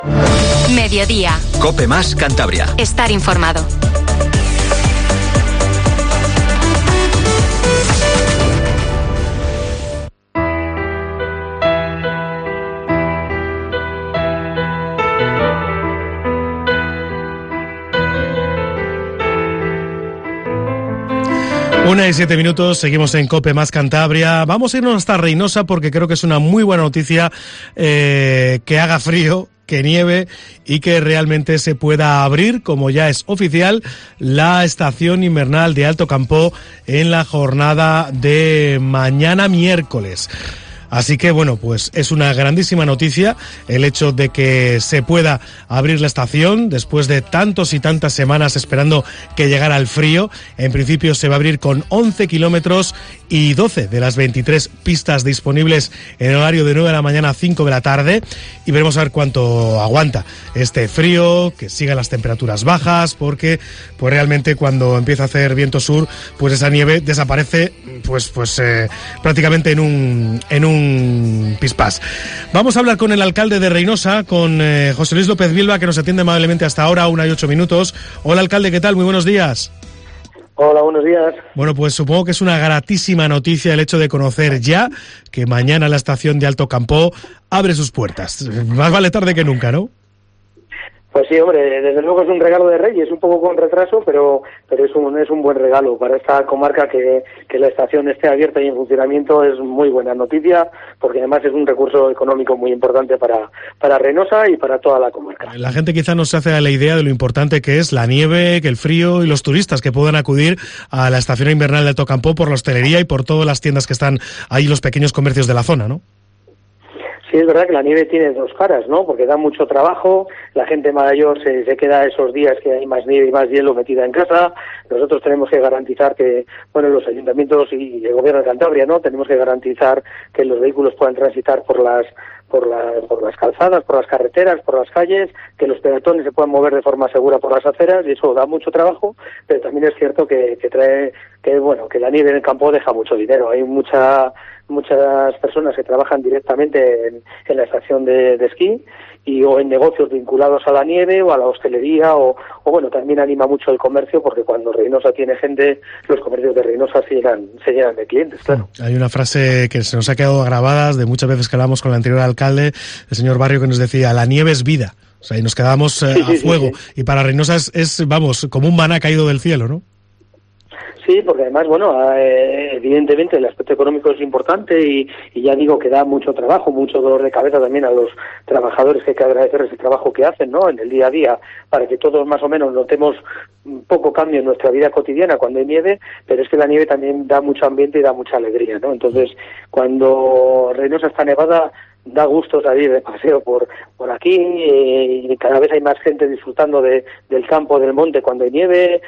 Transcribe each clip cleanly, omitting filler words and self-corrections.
Mediodía. COPE más Cantabria. Estar informado. Una y 7 minutos, seguimos en COPE más Cantabria. Vamos a irnos hasta Reinosa porque creo que es una muy buena noticia que haga frío, que nieve y que realmente se pueda abrir, como ya es oficial, la estación invernal de Alto Campó en la jornada de mañana miércoles. Así que bueno, pues es una grandísima noticia el hecho de que se pueda abrir la estación después de tantos y tantas semanas esperando que llegara el frío. En principio se va a abrir con 11 kilómetros y 12 de las 23 pistas disponibles en horario de 9 de la mañana a 5 de la tarde, y veremos a ver cuánto aguanta este frío, que sigan las temperaturas bajas, porque pues realmente cuando empieza a hacer viento sur, pues esa nieve desaparece prácticamente en un pispás. Vamos a hablar con el alcalde de Reinosa, con José Luis López Bilba, que nos atiende amablemente hasta ahora, 1:08 minutos. Hola, alcalde, ¿qué tal? Muy buenos días. Hola, buenos días. Bueno, pues supongo que es una gratísima noticia el hecho de conocer ya que mañana la estación de Alto Campó abre sus puertas. Más vale tarde que nunca, ¿no? Pues sí, hombre, desde luego es un regalo de Reyes, un poco con retraso, pero es un buen regalo para esta comarca que la estación esté abierta y en funcionamiento. Es muy buena noticia, porque además es un recurso económico muy importante para Reinosa y para toda la comarca. La gente quizá no se hace la idea de lo importante que es la nieve, que el frío y los turistas que puedan acudir a la estación invernal de Alto Campó por la hostelería y por todas las tiendas que están ahí, los pequeños comercios de la zona, ¿no? Sí, es verdad que la nieve tiene dos caras, ¿no? Porque da mucho trabajo, la gente mayor se queda esos días que hay más nieve y más hielo metida en casa. Nosotros tenemos que garantizar que, bueno, los ayuntamientos y el gobierno de Cantabria, ¿no? Tenemos que garantizar que los vehículos puedan transitar por las calzadas, por las carreteras, por las calles, que los peatones se puedan mover de forma segura por las aceras, y eso da mucho trabajo, pero también es cierto que la nieve en el campo deja mucho dinero. Hay muchas personas que trabajan directamente en la estación de esquí o en negocios vinculados a la nieve o a la hostelería o bueno, también anima mucho el comercio, porque cuando Reinosa tiene gente, los comercios de Reinosa se llenan de clientes, claro. Hay una frase que se nos ha quedado grabada de muchas veces que hablamos con el anterior alcalde, el señor Barrio, que nos decía: la nieve es vida. O sea, y nos quedábamos a fuego. Sí. Y para Reinosa es, vamos, como un maná caído del cielo, ¿no? Sí, porque además, bueno, evidentemente el aspecto económico es importante y ya digo que da mucho trabajo, mucho dolor de cabeza también a los trabajadores, que hay que agradecerles el trabajo que hacen, ¿no?, en el día a día, para que todos más o menos notemos un poco cambio en nuestra vida cotidiana cuando hay nieve, pero es que la nieve también da mucho ambiente y da mucha alegría, ¿no? Entonces, cuando Reinosa está nevada, da gusto salir de paseo por aquí, y cada vez hay más gente disfrutando del campo, del monte cuando hay nieve.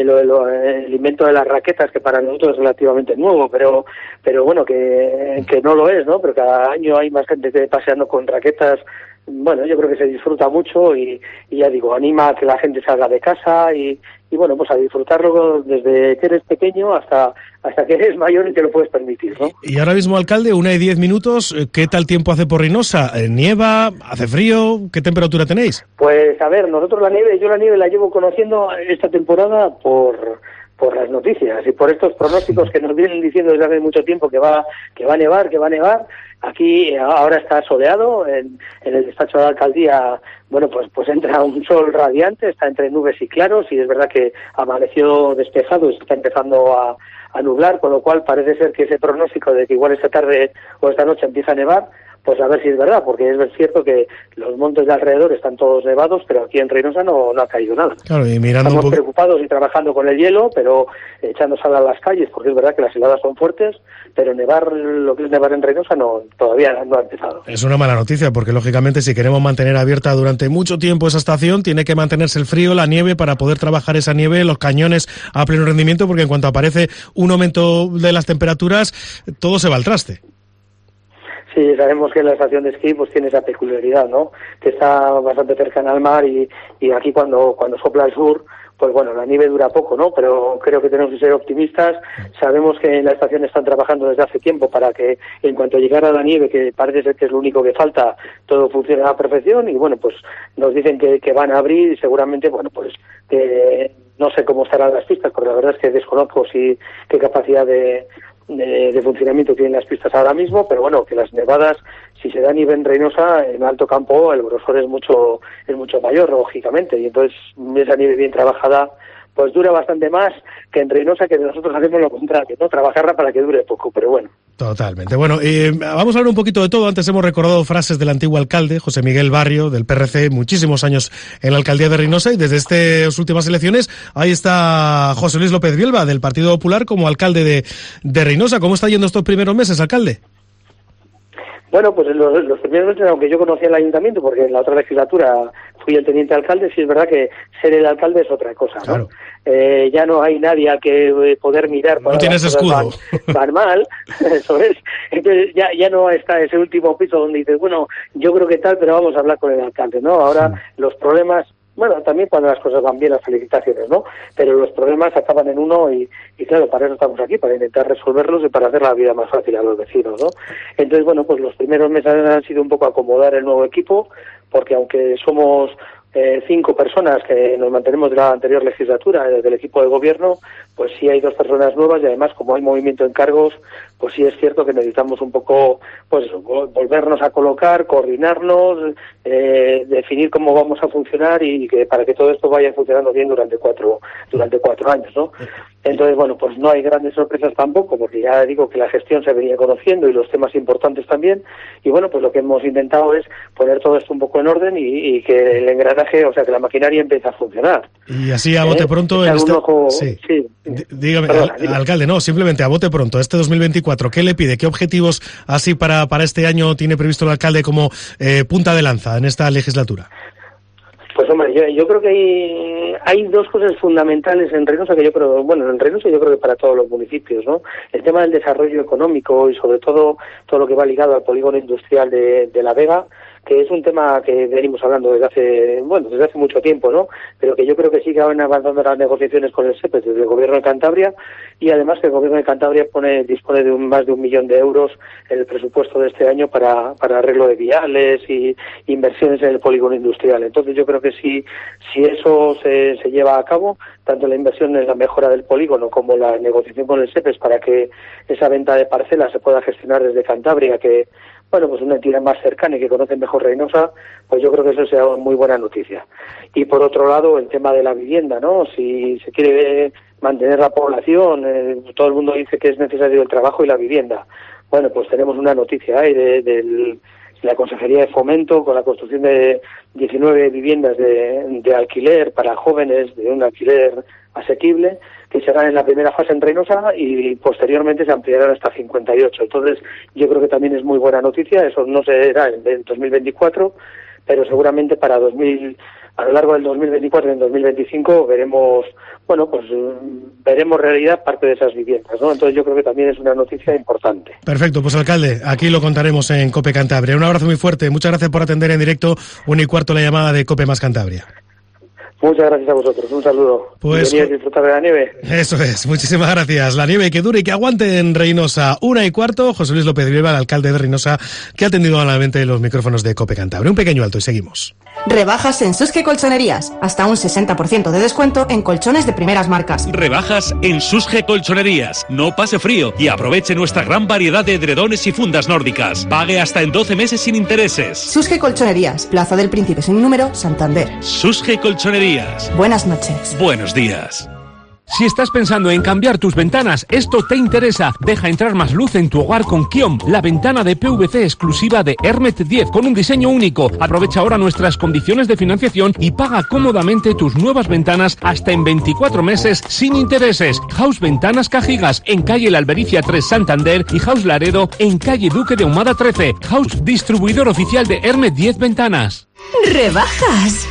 El invento de las raquetas, que para nosotros es relativamente nuevo, pero bueno, que no lo es, ¿no? Pero cada año hay más gente que paseando con raquetas. Bueno, yo creo que se disfruta mucho y ya digo, anima a que la gente salga de casa y bueno, pues a disfrutarlo desde que eres pequeño hasta que eres mayor y te lo puedes permitir, ¿no? Y ahora mismo, alcalde, 1:10 minutos, ¿qué tal tiempo hace por Reinosa? ¿Nieva? ¿Hace frío? ¿Qué temperatura tenéis? Pues a ver, nosotros yo la nieve la llevo conociendo esta temporada por las noticias y por estos pronósticos que nos vienen diciendo desde hace mucho tiempo que va a nevar. Aquí ahora está soleado, en el despacho de la alcaldía, bueno, pues entra un sol radiante, está entre nubes y claros, y es verdad que amaneció despejado y se está empezando a nublar, con lo cual parece ser que ese pronóstico de que igual esta tarde o esta noche empieza a nevar, pues a ver si es verdad, porque es cierto que los montes de alrededor están todos nevados, pero aquí en Reinosa no ha caído nada. Claro, y mirando estamos preocupados y trabajando con el hielo, pero echando sal a las calles, porque es verdad que las heladas son fuertes, pero lo que es nevar en Reinosa todavía no ha empezado. Es una mala noticia, porque lógicamente si queremos mantener abierta durante mucho tiempo esa estación, tiene que mantenerse el frío, la nieve, para poder trabajar esa nieve, los cañones a pleno rendimiento, porque en cuanto aparece un aumento de las temperaturas, todo se va al traste. Sí, sabemos que la estación de esquí pues tiene esa peculiaridad, ¿no? Que está bastante cercana al mar y aquí cuando sopla el sur, pues bueno, la nieve dura poco, ¿no? Pero creo que tenemos que ser optimistas. Sabemos que en la estación están trabajando desde hace tiempo para que en cuanto llegara la nieve, que parece ser que es lo único que falta, todo funcione a la perfección y bueno, pues nos dicen que van a abrir y seguramente, bueno, pues no sé cómo estarán las pistas, porque la verdad es que desconozco qué capacidad de funcionamiento tienen las pistas ahora mismo, pero bueno, que las nevadas, si se da nieve en Reynosa, en alto campo el grosor es mucho mayor, lógicamente, y entonces esa nieve bien trabajada pues dura bastante más que en Reynosa, que nosotros hacemos lo contrario, ¿no? Trabajarla para que dure poco, pero bueno. Totalmente. Bueno, vamos a hablar un poquito de todo. Antes hemos recordado frases del antiguo alcalde, José Miguel Barrio, del PRC, muchísimos años en la alcaldía de Reynosa, y desde estas últimas elecciones, ahí está José Luis López Bielba, del Partido Popular, como alcalde de Reynosa. ¿Cómo está yendo estos primeros meses, alcalde? Bueno, pues los primeros meses, aunque yo conocía el ayuntamiento, porque en la otra legislatura fui el teniente alcalde, sí es verdad que ser el alcalde es otra cosa, ¿no? Claro. Ya no hay nadie a que poder mirar. No tienes escudo. Van mal, eso es. Entonces ya no está ese último piso donde dices, bueno, yo creo que tal, pero vamos a hablar con el alcalde, ¿no? Ahora los problemas... Bueno, también cuando las cosas van bien, las felicitaciones, ¿no? Pero los problemas acaban en uno y claro, para eso estamos aquí, para intentar resolverlos y para hacer la vida más fácil a los vecinos, ¿no? Entonces, bueno, pues los primeros meses han sido un poco acomodar el nuevo equipo, porque aunque somos 5 personas que nos mantenemos de la anterior legislatura, del equipo de gobierno, pues sí hay 2 personas nuevas y además como hay movimiento en cargos, pues sí es cierto que necesitamos un poco, pues eso, volvernos a colocar, coordinarnos, definir cómo vamos a funcionar y que para que todo esto vaya funcionando bien durante cuatro años, ¿no? Entonces, bueno, pues no hay grandes sorpresas tampoco, porque ya digo que la gestión se venía conociendo y los temas importantes también, y bueno, pues lo que hemos intentado es poner todo esto un poco en orden y que el engranaje, o sea, que la maquinaria empiece a funcionar. Y así a bote pronto... Sí. Dígame, alcalde, no, simplemente a bote pronto, este 2024, ¿qué le pide? ¿Qué objetivos así para este año tiene previsto el alcalde como punta de lanza en esta legislatura? Pues hombre, yo creo que hay 2 cosas fundamentales en Reynosa que yo creo, bueno, en Reynosa yo creo que para todos los municipios, ¿no? El tema del desarrollo económico y sobre todo lo que va ligado al polígono industrial de La Vega, que es un tema que venimos hablando desde hace mucho tiempo, ¿no? Pero que yo creo que sí que van avanzando las negociaciones con el SEPES desde el Gobierno de Cantabria y además que el Gobierno de Cantabria dispone de más de 1 millón de euros en el presupuesto de este año para arreglo de viales y inversiones en el polígono industrial. Entonces yo creo que si eso se lleva a cabo, tanto la inversión en la mejora del polígono como la negociación con el SEPES para que esa venta de parcelas se pueda gestionar desde Cantabria, que bueno, pues una entidad más cercana y que conoce mejor Reynosa, pues yo creo que eso sea una muy buena noticia. Y por otro lado, el tema de la vivienda, ¿no? Si se quiere mantener la población, todo el mundo dice que es necesario el trabajo y la vivienda. Bueno, pues tenemos una noticia de la Consejería de Fomento con la construcción de 19 viviendas de alquiler para jóvenes, de un alquiler asequible, que se harán en la primera fase en Reynosa y posteriormente se ampliarán hasta 58. Entonces, yo creo que también es muy buena noticia. Eso no será en 2024, pero seguramente a lo largo del 2024 y en 2025 veremos realidad parte de esas viviendas, ¿no? Entonces yo creo que también es una noticia importante. Perfecto, pues alcalde, aquí lo contaremos en COPE Cantabria. Un abrazo muy fuerte, muchas gracias por atender en directo 1:15 la llamada de COPE más Cantabria. Muchas gracias a vosotros, un saludo. Pues venid a disfrutar de la nieve. Eso es, muchísimas gracias. La nieve que dure y que aguante en Reynosa. 1:15, José Luis López Bielba, el alcalde de Reynosa, que ha atendido amablemente los micrófonos de COPE Cantabria. Un pequeño alto y seguimos. Rebajas en Susque Colchonerías. Hasta un 60% de descuento en colchones de primeras marcas. Rebajas en Susque Colchonerías. No pase frío y aproveche nuestra gran variedad de edredones y fundas nórdicas. Pague hasta en 12 meses sin intereses. Susque Colchonerías. Plaza del Príncipe sin número, Santander. Susque Colchonerías. Buenas noches. Buenos días. Si estás pensando en cambiar tus ventanas, esto te interesa. Deja entrar más luz en tu hogar con Kiom, la ventana de PVC exclusiva de Hermet 10 con un diseño único. Aprovecha ahora nuestras condiciones de financiación y paga cómodamente tus nuevas ventanas hasta en 24 meses sin intereses. House Ventanas Cajigas en calle La Albericia 3 Santander y House Laredo en calle Duque de Ahumada 13. House distribuidor oficial de Hermet 10 Ventanas. Rebajas.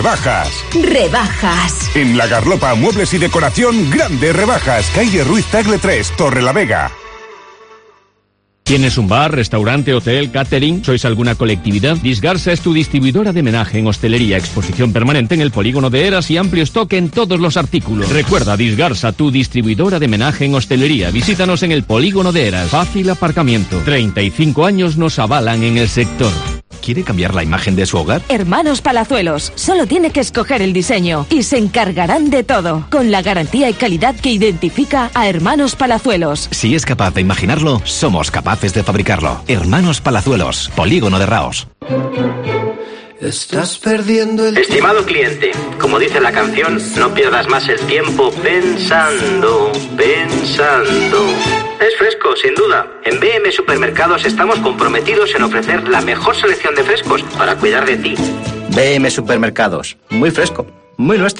En La Garlopa, muebles y decoración, grandes rebajas. Calle Ruiz Tagle 3, Torrelavega. ¿Tienes un bar, restaurante, hotel, catering? ¿Sois alguna colectividad? Disgarsa es tu distribuidora de menaje en hostelería, exposición permanente en el polígono de Eras y amplio stock en todos los artículos. Recuerda, Disgarsa, tu distribuidora de menaje en hostelería. Visítanos en el polígono de Eras. Fácil aparcamiento. 35 años nos avalan en el sector. ¿Quiere cambiar la imagen de su hogar? Hermanos Palazuelos. Solo tiene que escoger el diseño y se encargarán de todo, con la garantía y calidad que identifica a Hermanos Palazuelos. Si es capaz de imaginarlo, somos capaces de fabricarlo. Hermanos Palazuelos, polígono de Raos. Estás perdiendo el... Estimado cliente, como dice la canción, no pierdas más el tiempo pensando. Es fresco, sin duda. En BM Supermercados estamos comprometidos en ofrecer la mejor selección de frescos para cuidar de ti. BM Supermercados, muy fresco, muy nuestro.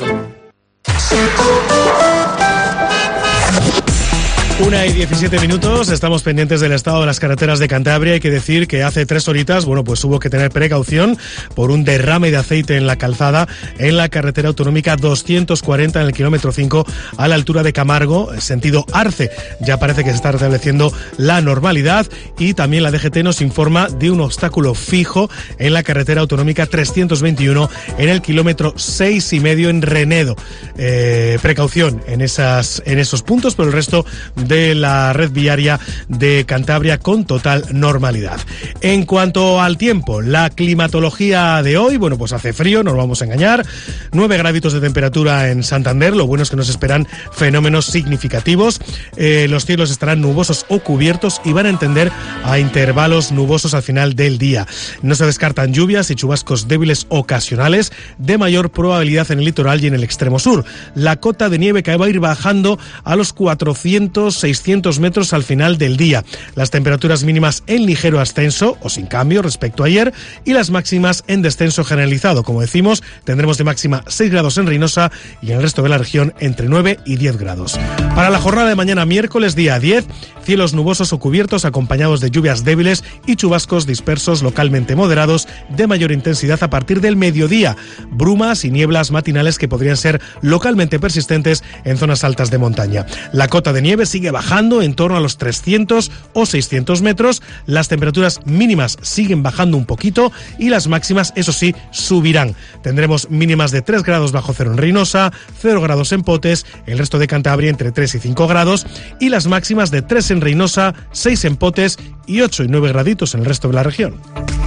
1:17, estamos pendientes del estado de las carreteras de Cantabria. Hay que decir que hace 3 horitas, pues hubo que tener precaución por un derrame de aceite en la calzada en la carretera autonómica 240 en el kilómetro 5 a la altura de Camargo, sentido Arce. Ya parece que se está restableciendo la normalidad y también la DGT nos informa de un obstáculo fijo en la carretera autonómica 321 en el kilómetro 6,5 en Renedo. Precaución en esos puntos, pero el resto de la red viaria de Cantabria con total normalidad. En cuanto al tiempo, la climatología de hoy, pues hace frío, no nos vamos a engañar, 9 graditos de temperatura en Santander, lo bueno es que nos esperan fenómenos significativos, los cielos estarán nubosos o cubiertos y van a tender a intervalos nubosos al final del día. No se descartan lluvias y chubascos débiles ocasionales de mayor probabilidad en el litoral y en el extremo sur. La cota de nieve que va a ir bajando a los 600 metros al final del día. Las temperaturas mínimas en ligero ascenso o sin cambio respecto a ayer y las máximas en descenso generalizado. Como decimos, tendremos de máxima 6 grados en Reynosa y en el resto de la región entre 9 y 10 grados. Para la jornada de mañana miércoles día 10, cielos nubosos o cubiertos acompañados de lluvias débiles y chubascos dispersos localmente moderados de mayor intensidad a partir del mediodía. Brumas y nieblas matinales que podrían ser localmente persistentes en zonas altas de montaña. La cota de nieve sigue bajando en torno a los 300 o 600 metros, las temperaturas mínimas siguen bajando un poquito y las máximas, eso sí, subirán. Tendremos mínimas de 3 grados bajo cero en Reynosa, 0 grados en Potes, el resto de Cantabria entre 3 y 5 grados y las máximas de 3 en Reynosa, 6 en Potes y 8 y 9 graditos en el resto de la región.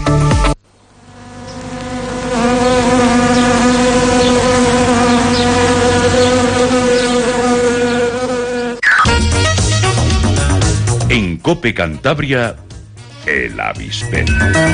En COPE Cantabria, el avispero.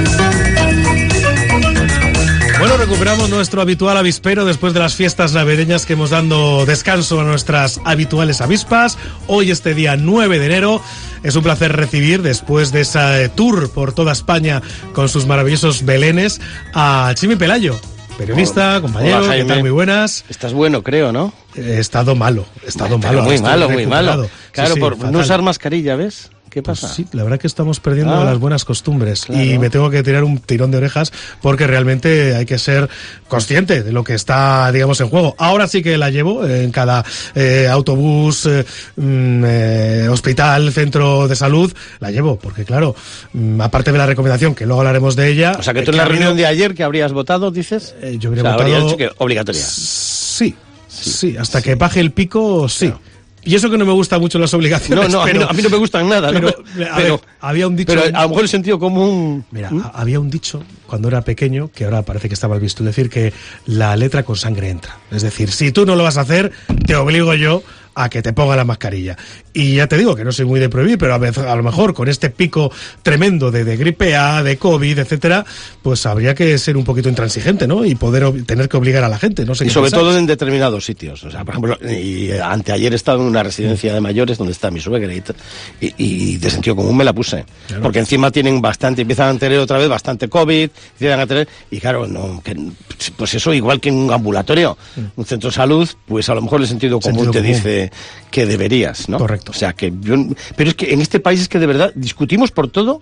Bueno, recuperamos nuestro habitual avispero después de las fiestas navideñas que hemos dado descanso a nuestras habituales avispas. Hoy, este día 9 de enero, es un placer recibir, después de ese tour por toda España con sus maravillosos belenes, a Chimi Pelayo. Periodista, compañero, hola, ¿qué tal? Muy buenas. Estás bueno, creo, ¿no? He estado malo. Muy malo. Claro, sí, por fatal. no usar mascarilla, ¿ves? ¿Qué pasa? Pues sí, la verdad que estamos perdiendo las buenas costumbres, claro. Y me tengo que tirar un tirón de orejas porque realmente hay que ser consciente de lo que está, digamos, en juego. Ahora sí que la llevo en cada autobús, hospital, centro de salud, la llevo porque, claro, aparte de la recomendación, que luego hablaremos de ella... O sea, que tú en la reunión de ayer que habrías votado, dices... Yo habría votado... Habría dicho que obligatoria. Sí, hasta que baje el pico, sí. Claro. Y eso que no me gustan mucho las obligaciones. No, a mí no me gustan nada. Pero había un dicho... Pero a lo mejor el sentido común... Mira, había un dicho cuando era pequeño, que ahora parece que está mal visto, decir que la letra con sangre entra. Es decir, si tú no lo vas a hacer, te obligo yo a que te ponga la mascarilla. Y ya te digo que no soy muy de prohibir, pero a lo mejor con este pico tremendo de gripe A, de COVID, etcétera, pues habría que ser un poquito intransigente, ¿no? Y tener que obligar a la gente, no sé. Y sobre todo en determinados sitios. O sea, por ejemplo, anteayer he estado en una residencia de mayores donde está mi suegra y de sentido común me la puse. Claro. Porque encima empiezan a tener otra vez bastante COVID, y claro, pues eso igual que en un ambulatorio, un centro de salud, pues a lo mejor el sentido común te dice que deberías, ¿no? Correcto. O sea, pero es que en este país es que de verdad discutimos por todo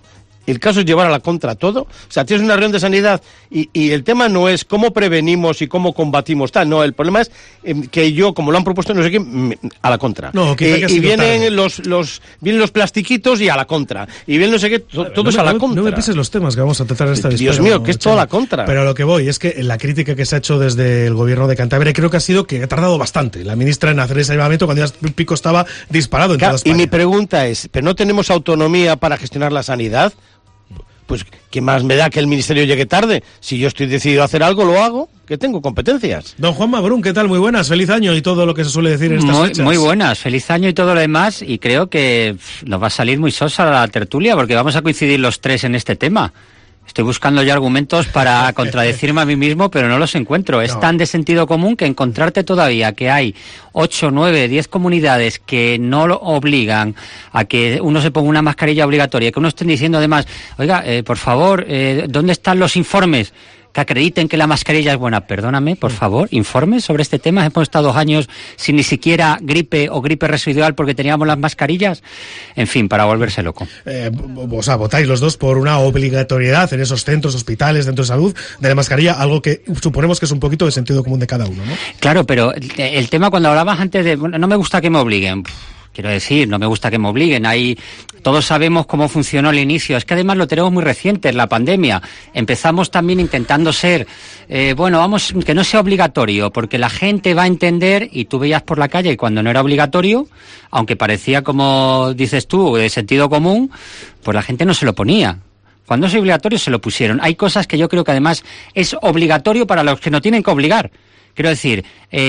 el caso es llevar a la contra todo. O sea, tienes una reunión de sanidad y el tema no es cómo prevenimos y cómo combatimos tal, no, el problema es que yo, como lo han propuesto no sé qué, a la contra. No, y vienen los plastiquitos y a la contra. Y vienen no sé qué, todo es a la contra. No me pises los temas que vamos a tratar en esta Dios mío, que es toda la contra. Pero a lo que voy es que la crítica que se ha hecho desde el gobierno de Cantabria creo que ha sido que ha tardado bastante la ministra en hacer ese llamamiento cuando ya el pico estaba disparado en toda España. Y mi pregunta es, ¿pero no tenemos autonomía para gestionar la sanidad? Pues, ¿qué más me da que el ministerio llegue tarde? Si yo estoy decidido a hacer algo, lo hago, que tengo competencias. Don Juan Mabrún, ¿qué tal? Muy buenas, feliz año y todo lo que se suele decir en estas fechas. Muy buenas, feliz año y todo lo demás, y creo que nos va a salir muy sosa la tertulia, porque vamos a coincidir los tres en este tema. Estoy buscando ya argumentos para contradecirme a mí mismo, pero no los encuentro. Es tan de sentido común que encontrarte todavía que hay 8, 9, 10 comunidades que no lo obligan a que uno se ponga una mascarilla obligatoria, que uno estén diciendo además, oiga, por favor, ¿dónde están los informes que acrediten que la mascarilla es buena? Perdóname, por favor, informes sobre este tema. Hemos estado 2 años sin ni siquiera gripe o gripe residual porque teníamos las mascarillas. En fin, para volverse loco. O sea, votáis los dos por una obligatoriedad en esos centros, hospitales, centros de salud, de la mascarilla, algo que suponemos que es un poquito de sentido común de cada uno, ¿no? Claro, pero el tema cuando hablabas antes de, no me gusta que me obliguen. Quiero decir, no me gusta que me obliguen. Ahí todos sabemos cómo funcionó al inicio. Es que además lo tenemos muy reciente, en la pandemia. Empezamos también intentando ser, vamos, que no sea obligatorio, porque la gente va a entender, y tú veías por la calle y cuando no era obligatorio, aunque parecía, como dices tú, de sentido común, pues la gente no se lo ponía. Cuando es obligatorio se lo pusieron. Hay cosas que yo creo que además es obligatorio para los que no tienen que obligar. Quiero decir,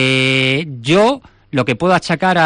yo lo que puedo achacar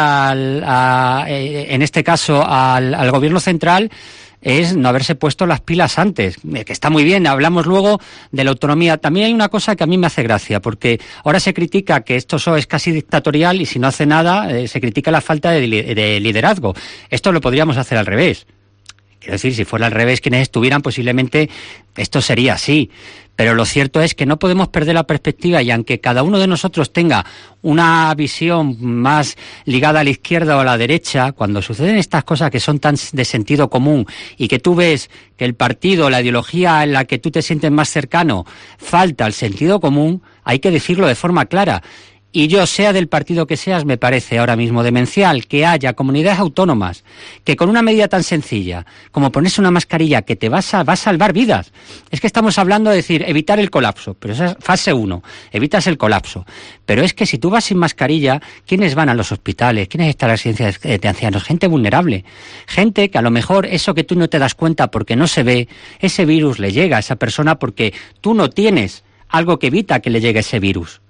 en este caso al gobierno central es no haberse puesto las pilas antes, que está muy bien, hablamos luego de la autonomía. También hay una cosa que a mí me hace gracia, porque ahora se critica que esto es casi dictatorial y si no hace nada se critica la falta de liderazgo. Esto lo podríamos hacer al revés. Quiero decir, si fuera al revés, quienes estuvieran, posiblemente esto sería así. Pero lo cierto es que no podemos perder la perspectiva, y aunque cada uno de nosotros tenga una visión más ligada a la izquierda o a la derecha, cuando suceden estas cosas que son tan de sentido común y que tú ves que el partido, la ideología en la que tú te sientes más cercano, falta el sentido común, hay que decirlo de forma clara. Y yo, sea del partido que seas, me parece ahora mismo demencial que haya comunidades autónomas que con una medida tan sencilla como ponerse una mascarilla que te va a salvar vidas. Es que estamos hablando de decir, evitar el colapso, pero esa es fase 1, evitas el colapso. Pero es que si tú vas sin mascarilla, ¿quiénes van a los hospitales? ¿Quiénes están en las residencias de ancianos? Gente vulnerable. Gente que a lo mejor eso que tú no te das cuenta porque no se ve, ese virus le llega a esa persona porque tú no tienes algo que evita que le llegue ese virus.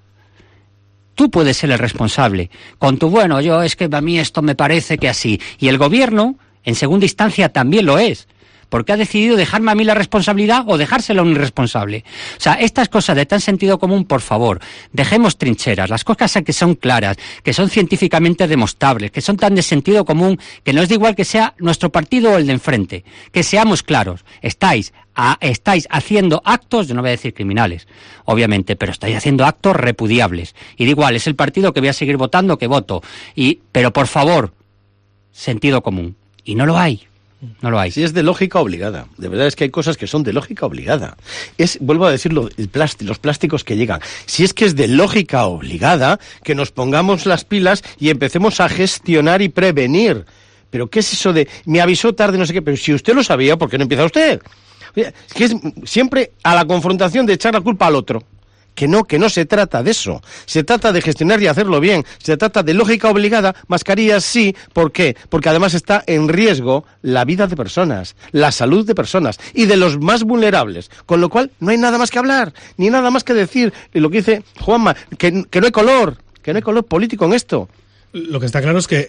Tú puedes ser el responsable. Con tu, es que a mí esto me parece que así. Y el gobierno, en segunda instancia, también lo es. Porque ha decidido dejarme a mí la responsabilidad o dejársela a un irresponsable. O sea, estas cosas de tan sentido común, por favor, dejemos trincheras. Las cosas que son claras, que son científicamente demostrables, que son tan de sentido común, que no es de igual que sea nuestro partido o el de enfrente. Que seamos claros. Estáis haciendo actos, yo no voy a decir criminales, obviamente, pero estáis haciendo actos repudiables. Y da igual, es el partido que voy a seguir votando, que voto. Pero por favor, sentido común. Y no lo hay. No lo hay. Sí, es de lógica obligada. De verdad es que hay cosas que son de lógica obligada. Vuelvo a decirlo, los plásticos que llegan. Si es que es de lógica obligada, que nos pongamos las pilas y empecemos a gestionar y prevenir. Pero ¿qué es eso de me avisó tarde, no sé qué? Pero si usted lo sabía, ¿por qué no empieza usted? Es que es siempre a la confrontación de echar la culpa al otro. Que no se trata de eso. Se trata de gestionar y hacerlo bien. Se trata de lógica obligada, mascarillas sí. ¿Por qué? Porque además está en riesgo la vida de personas, la salud de personas y de los más vulnerables. Con lo cual no hay nada más que hablar, ni nada más que decir. Y lo que dice Juanma, que no hay color político en esto. Lo que está claro es que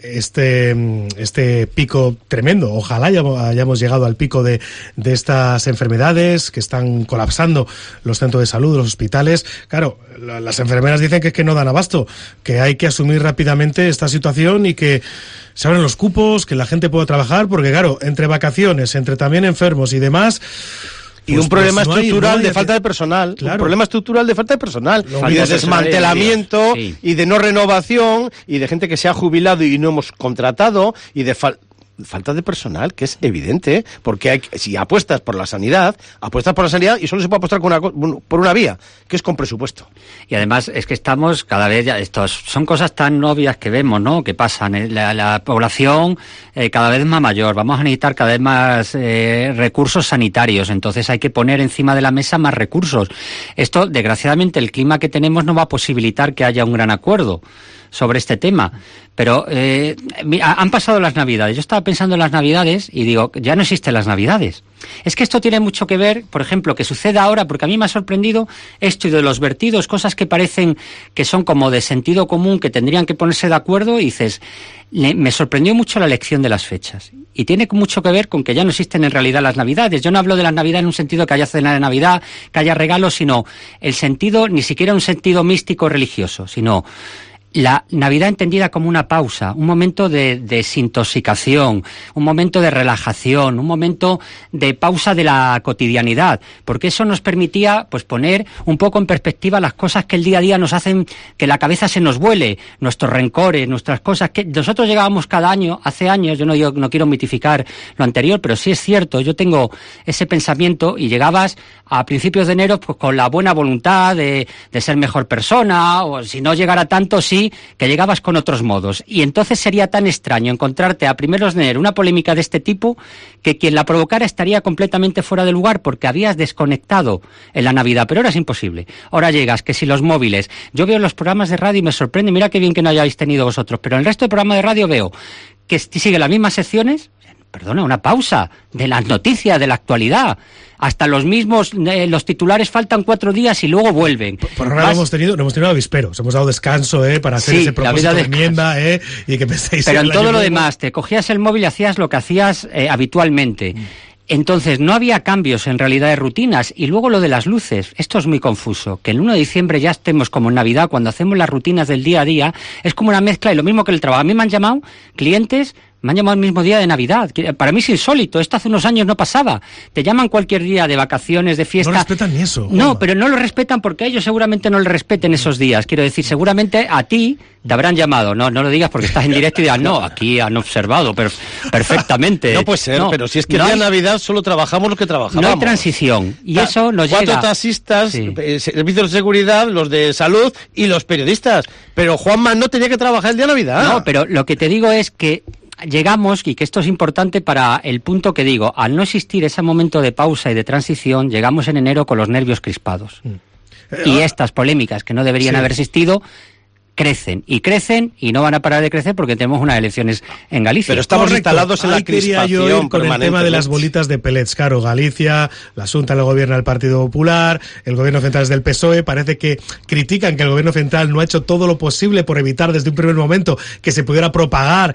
este pico tremendo, ojalá hayamos llegado al pico de estas enfermedades que están colapsando los centros de salud, los hospitales. Claro, las enfermeras dicen que es que no dan abasto, que hay que asumir rápidamente esta situación y que se abran los cupos, que la gente pueda trabajar, porque claro, entre vacaciones, entre también enfermos y demás... Y un problema estructural de falta de personal. Claro. Un problema estructural de falta de personal. Y de desmantelamiento, y de no renovación, y de gente que se ha jubilado y no hemos contratado, y de falta de personal, que es evidente, porque si apuestas por la sanidad y solo se puede apostar por una vía, que es con presupuesto. Y además es que estamos cada vez, son cosas tan obvias que vemos, ¿no?, que pasan. La población cada vez es más mayor, vamos a necesitar cada vez más recursos sanitarios, entonces hay que poner encima de la mesa más recursos. Esto, desgraciadamente, el clima que tenemos no va a posibilitar que haya un gran acuerdo sobre este tema, pero han pasado las Navidades. Yo estaba pensando en las Navidades y digo, ya no existen las Navidades. Es que esto tiene mucho que ver, por ejemplo, que suceda ahora, porque a mí me ha sorprendido esto y de los vertidos, cosas que parecen que son como de sentido común, que tendrían que ponerse de acuerdo, y dices, me sorprendió mucho la elección de las fechas. Y tiene mucho que ver con que ya no existen en realidad las Navidades. Yo no hablo de las Navidades en un sentido que haya cena de Navidad, que haya regalos, sino el sentido, ni siquiera un sentido místico religioso, sino la Navidad entendida como una pausa, un momento de desintoxicación, un momento de relajación, un momento de pausa de la cotidianidad, porque eso nos permitía pues poner un poco en perspectiva las cosas que el día a día nos hacen que la cabeza se nos vuele, nuestros rencores, nuestras cosas, que nosotros llegábamos cada año, hace años, yo no quiero mitificar lo anterior, pero sí es cierto, yo tengo ese pensamiento, y llegabas a principios de enero pues con la buena voluntad de ser mejor persona, o si no llegara tanto, sí, que llegabas con otros modos. Y entonces sería tan extraño encontrarte a primeros de enero una polémica de este tipo, que quien la provocara estaría completamente fuera de lugar, porque habías desconectado en la Navidad. Pero ahora es imposible. Ahora llegas, que si los móviles, yo veo los programas de radio y me sorprende, mira qué bien que no hayáis tenido vosotros, pero en el resto de programas de radio veo que sigue las mismas secciones. Perdona, una pausa de las noticias, de la actualidad. Hasta los mismos, los titulares faltan 4 días y luego vuelven. Por ahora no hemos tenido avisperos, hemos dado descanso para hacer ese propósito de enmienda, y que penséis. Pero en todo lo demás, te cogías el móvil y hacías lo que hacías habitualmente. Entonces no había cambios en realidad de rutinas. Y luego lo de las luces, esto es muy confuso, que el 1 de diciembre ya estemos como en Navidad, cuando hacemos las rutinas del día a día, es como una mezcla, y lo mismo que el trabajo. A mí me han llamado clientes, me han llamado el mismo día de Navidad. Para mí es insólito, esto hace unos años no pasaba. Te llaman cualquier día de vacaciones, de fiesta. No respetan ni eso. No, pero no lo respetan porque a ellos seguramente no les respeten esos días. Quiero decir, seguramente a ti te habrán llamado. No lo digas porque estás en directo y digas, no, aquí han observado perfectamente. No puede ser, pero si es que el día de Navidad solo trabajamos lo que trabajábamos. No hay transición, y eso nos llega. 4 taxistas, servicios de seguridad, los de salud y los periodistas. Pero Juanma no tenía que trabajar el día de Navidad. No, pero lo que te digo es que llegamos, y que esto es importante para el punto que digo, al no existir ese momento de pausa y de transición, llegamos en enero con los nervios crispados. Y estas polémicas que no deberían haber existido crecen y no van a parar de crecer porque tenemos unas elecciones en Galicia. Pero estamos instalados en la crispación yo ir con el tema de las bolitas de pellets. Claro, Galicia, la Xunta lo gobierna el Partido Popular, el gobierno central es del PSOE, parece que critican que el gobierno central no ha hecho todo lo posible por evitar desde un primer momento que se pudiera propagar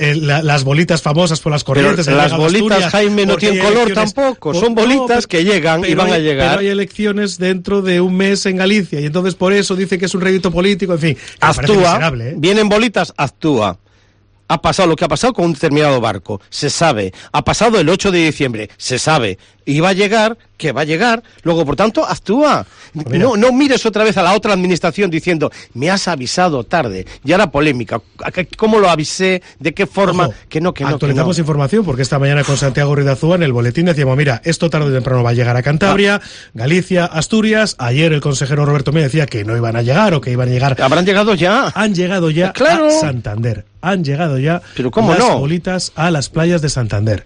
las bolitas famosas por las corrientes. Pero las bolitas, Asturias, Jaime, no tienen color tampoco, son bolitas que llegan y van a llegar. Pero hay elecciones dentro de un mes en Galicia, y entonces por eso dice que es un rédito político, en fin. Actúa, vienen bolitas, actúa. Ha pasado lo que ha pasado con un determinado barco, se sabe. Ha pasado el 8 de diciembre, se sabe. Y va a llegar, que va a llegar. Luego, por tanto, actúa. No mires otra vez a la otra administración diciendo, me has avisado tarde. Y ahora polémica. ¿Cómo lo avisé? ¿De qué forma? Ojo, actualizamos información, porque esta mañana con Santiago Ridazúa en el boletín decíamos, mira, esto tarde o temprano va a llegar a Cantabria, Galicia, Asturias. Ayer el consejero Roberto me decía que no iban a llegar, o que iban a llegar. ¿Habrán llegado ya? Han llegado ya a Santander. Han llegado ya las bolitas a las playas de Santander.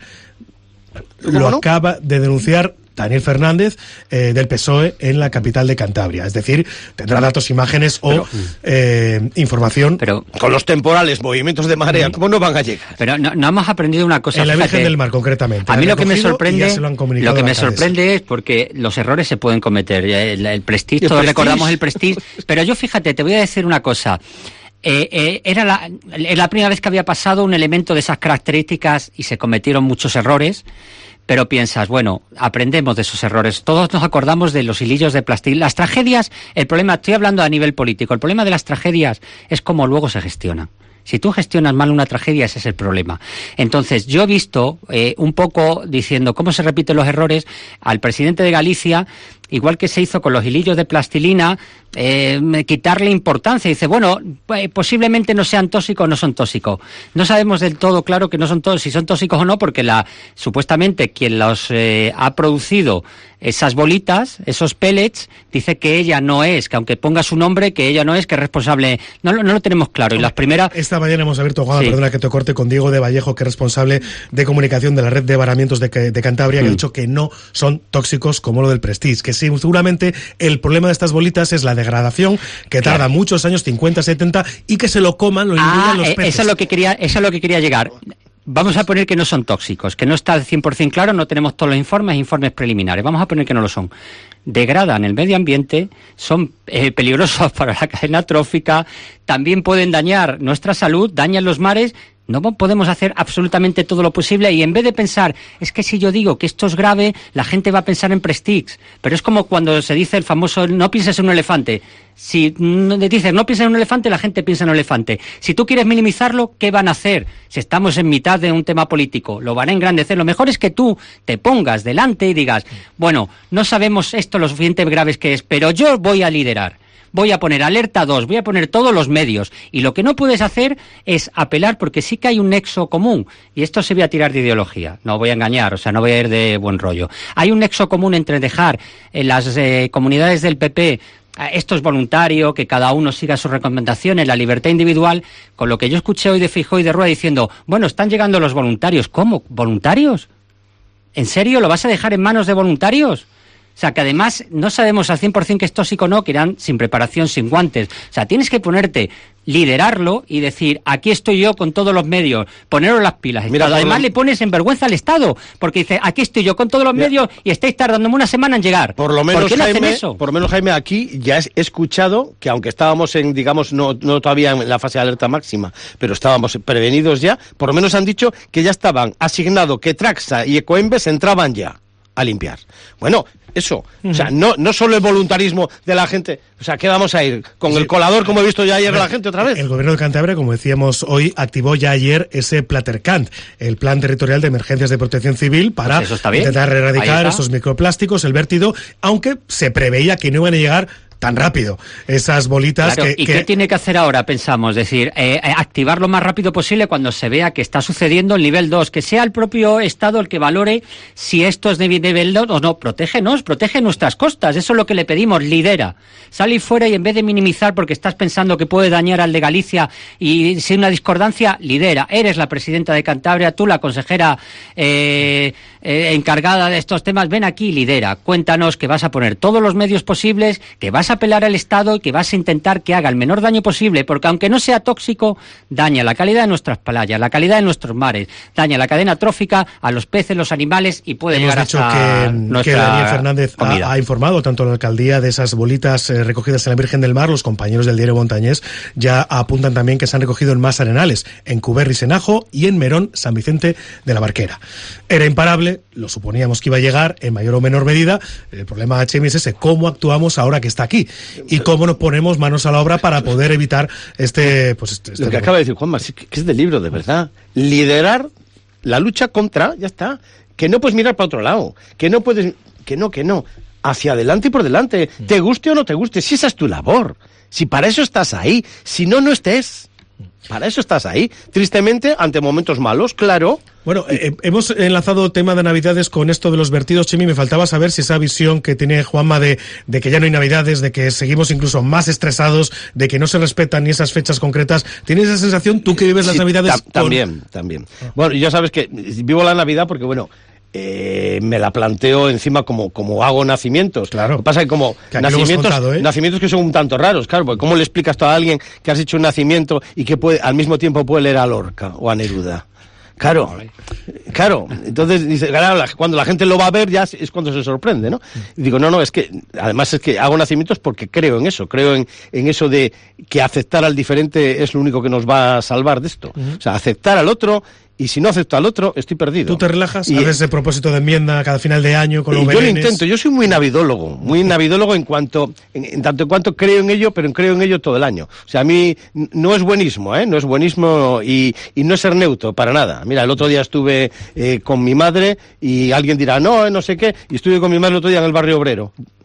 Lo acaba de denunciar Daniel Fernández del PSOE en la capital de Cantabria. Es decir, tendrá datos, imágenes o información. Pero con los temporales, movimientos de marea, ¿cómo no van a llegar? Pero no hemos aprendido una cosa. En la Virgen del Mar, concretamente. A mí lo que me sorprende es porque los errores se pueden cometer. El Prestige, todos recordamos el Prestige. Pero yo, fíjate, te voy a decir una cosa. Era la primera vez que había pasado un elemento de esas características y se cometieron muchos errores, pero piensas, bueno, aprendemos de esos errores. Todos nos acordamos de los hilillos de plastilina. Las tragedias, el problema, estoy hablando a nivel político, el problema de las tragedias es cómo luego se gestionan. Si tú gestionas mal una tragedia, ese es el problema. Entonces, yo he visto un poco diciendo cómo se repiten los errores al presidente de Galicia igual que se hizo con los hilillos de plastilina, quitarle importancia. Dice, bueno, posiblemente no sean tóxicos o no son tóxicos. No sabemos del todo claro que no son si son tóxicos o no, porque supuestamente quien los ha producido esas bolitas, esos pellets, dice que ella no es, que aunque ponga su nombre, que ella no es, que es responsable. No lo tenemos claro. Y las primeras... Esta mañana hemos abierto, Juan, perdona que te corte, con Diego de Vallejo, que es responsable de comunicación de la red de varamientos de Cantabria, que ha dicho que no son tóxicos como lo del Prestige, que sí, seguramente el problema de estas bolitas es la degradación, que tarda muchos años, 50, 70, y que se lo coman, lo ingluyan los peces. Eso es lo que quería llegar. Vamos a poner que no son tóxicos, que no está al 100% claro, no tenemos todos los informes preliminares. Vamos a poner que no lo son. Degradan el medio ambiente, son peligrosos para la cadena trófica, también pueden dañar nuestra salud, dañan los mares. No podemos hacer absolutamente todo lo posible y en vez de pensar, es que si yo digo que esto es grave, la gente va a pensar en Prestige. Pero es como cuando se dice el famoso, no pienses en un elefante. Si dices, no pienses en un elefante, la gente piensa en un elefante. Si tú quieres minimizarlo, ¿qué van a hacer? Si estamos en mitad de un tema político, lo van a engrandecer. Lo mejor es que tú te pongas delante y digas, bueno, no sabemos esto lo suficiente grave que es, pero yo voy a liderar. Voy a poner alerta 2, voy a poner todos los medios. Y lo que no puedes hacer es apelar, porque sí que hay un nexo común. Y esto se voy a tirar de ideología. No voy a engañar, no voy a ir de buen rollo. Hay un nexo común entre dejar en las comunidades del PP, esto es voluntario, que cada uno siga sus recomendaciones, la libertad individual, con lo que yo escuché hoy de Feijóo y de Rueda diciendo, bueno, están llegando los voluntarios. ¿Cómo? ¿Voluntarios? ¿En serio? ¿Lo vas a dejar en manos de voluntarios? O sea, que además no sabemos al 100% que es tóxico o no, que irán sin preparación, sin guantes. O sea, tienes que ponerte, liderarlo y decir, aquí estoy yo con todos los medios, poneros las pilas. Mira, además le pones en vergüenza al Estado, porque dice, aquí estoy yo con todos los medios y estáis tardándome una semana en llegar. Por lo menos, ¿por qué no Jaime, hacen eso? Por lo menos, Jaime, aquí ya he escuchado que aunque estábamos en, digamos, no todavía en la fase de alerta máxima, pero estábamos prevenidos ya, por lo menos han dicho que ya estaban asignado que Traxa y Ecoembes entraban ya a limpiar. Bueno, eso, o sea, no solo el voluntarismo de la gente, o sea, ¿qué vamos a ir? ¿Con el colador, como he visto ya ayer la gente otra vez? El gobierno de Cantabria, como decíamos hoy, activó ya ayer ese Platercant, el Plan Territorial de Emergencias de Protección Civil, para intentar erradicar esos microplásticos, el vértido, aunque se preveía que no iban a llegar tan rápido esas bolitas. Claro, ¿y qué tiene que hacer ahora? Pensamos, decir, activar lo más rápido posible cuando se vea que está sucediendo el nivel 2, que sea el propio Estado el que valore si esto es de nivel 2 o no. Protégenos, protege nuestras costas, eso es lo que le pedimos, lidera. Sal fuera y en vez de minimizar porque estás pensando que puede dañar al de Galicia y sin una discordancia, lidera. Eres la presidenta de Cantabria, tú la consejera encargada de estos temas, ven aquí, lidera. Cuéntanos que vas a poner todos los medios posibles, que vas a apelar al Estado y que vas a intentar que haga el menor daño posible, porque aunque no sea tóxico, daña la calidad de nuestras playas, la calidad de nuestros mares, daña la cadena trófica, a los peces, los animales y puede llegar hasta nuestra que Daniel Fernández comida. Ha informado tanto a la alcaldía de esas bolitas recogidas en la Virgen del Mar. Los compañeros del diario Montañés ya apuntan también que se han recogido en más arenales, en Cuberri, Senajo y en Merón, San Vicente de la Barquera. Era imparable, lo suponíamos que iba a llegar en mayor o menor medida. El problema, Chemi, es ese, cómo actuamos ahora que está aquí y cómo nos ponemos manos a la obra para poder evitar lo que acaba de decir Juanma, que es del libro, de verdad. Liderar la lucha contra, ya está. Que no puedes mirar para otro lado, que no puedes, que no, hacia adelante y por delante, te guste o no te guste, si esa es tu labor, si para eso estás ahí, si no estés. Para eso estás ahí. Tristemente, ante momentos malos, claro. Bueno, hemos enlazado tema de Navidades con esto de los vertidos, Chemi. Me faltaba saber si esa visión que tiene Juanma de que ya no hay Navidades, de que seguimos incluso más estresados, de que no se respetan ni esas fechas concretas. ¿Tienes esa sensación tú que vives las Navidades? También. Bueno, ya sabes que vivo la Navidad porque, bueno, me la planteo encima como hago nacimientos. Claro. Lo que pasa es que nacimientos que son un tanto raros, claro, porque ¿cómo le explicas tú a alguien que has hecho un nacimiento y que al mismo tiempo puede leer a Lorca o a Neruda? Claro. Entonces, dice, claro, cuando la gente lo va a ver ya es cuando se sorprende, ¿no? Y digo, no, es que, además es que hago nacimientos porque creo en eso, en eso de que aceptar al diferente es lo único que nos va a salvar de esto. O sea, aceptar al otro. Y si no acepto al otro, estoy perdido. ¿Tú te relajas? ¿Haces ese propósito de enmienda cada final de año con los Yo lo intento. Yo soy muy navidólogo en tanto en cuanto creo en ello, pero creo en ello todo el año. O sea, a mí no es buenismo, no es buenismo y no es ser neutro, para nada. Mira, el otro día estuve con mi madre y alguien dirá, no sé qué, y estuve con mi madre el otro día en el barrio obrero.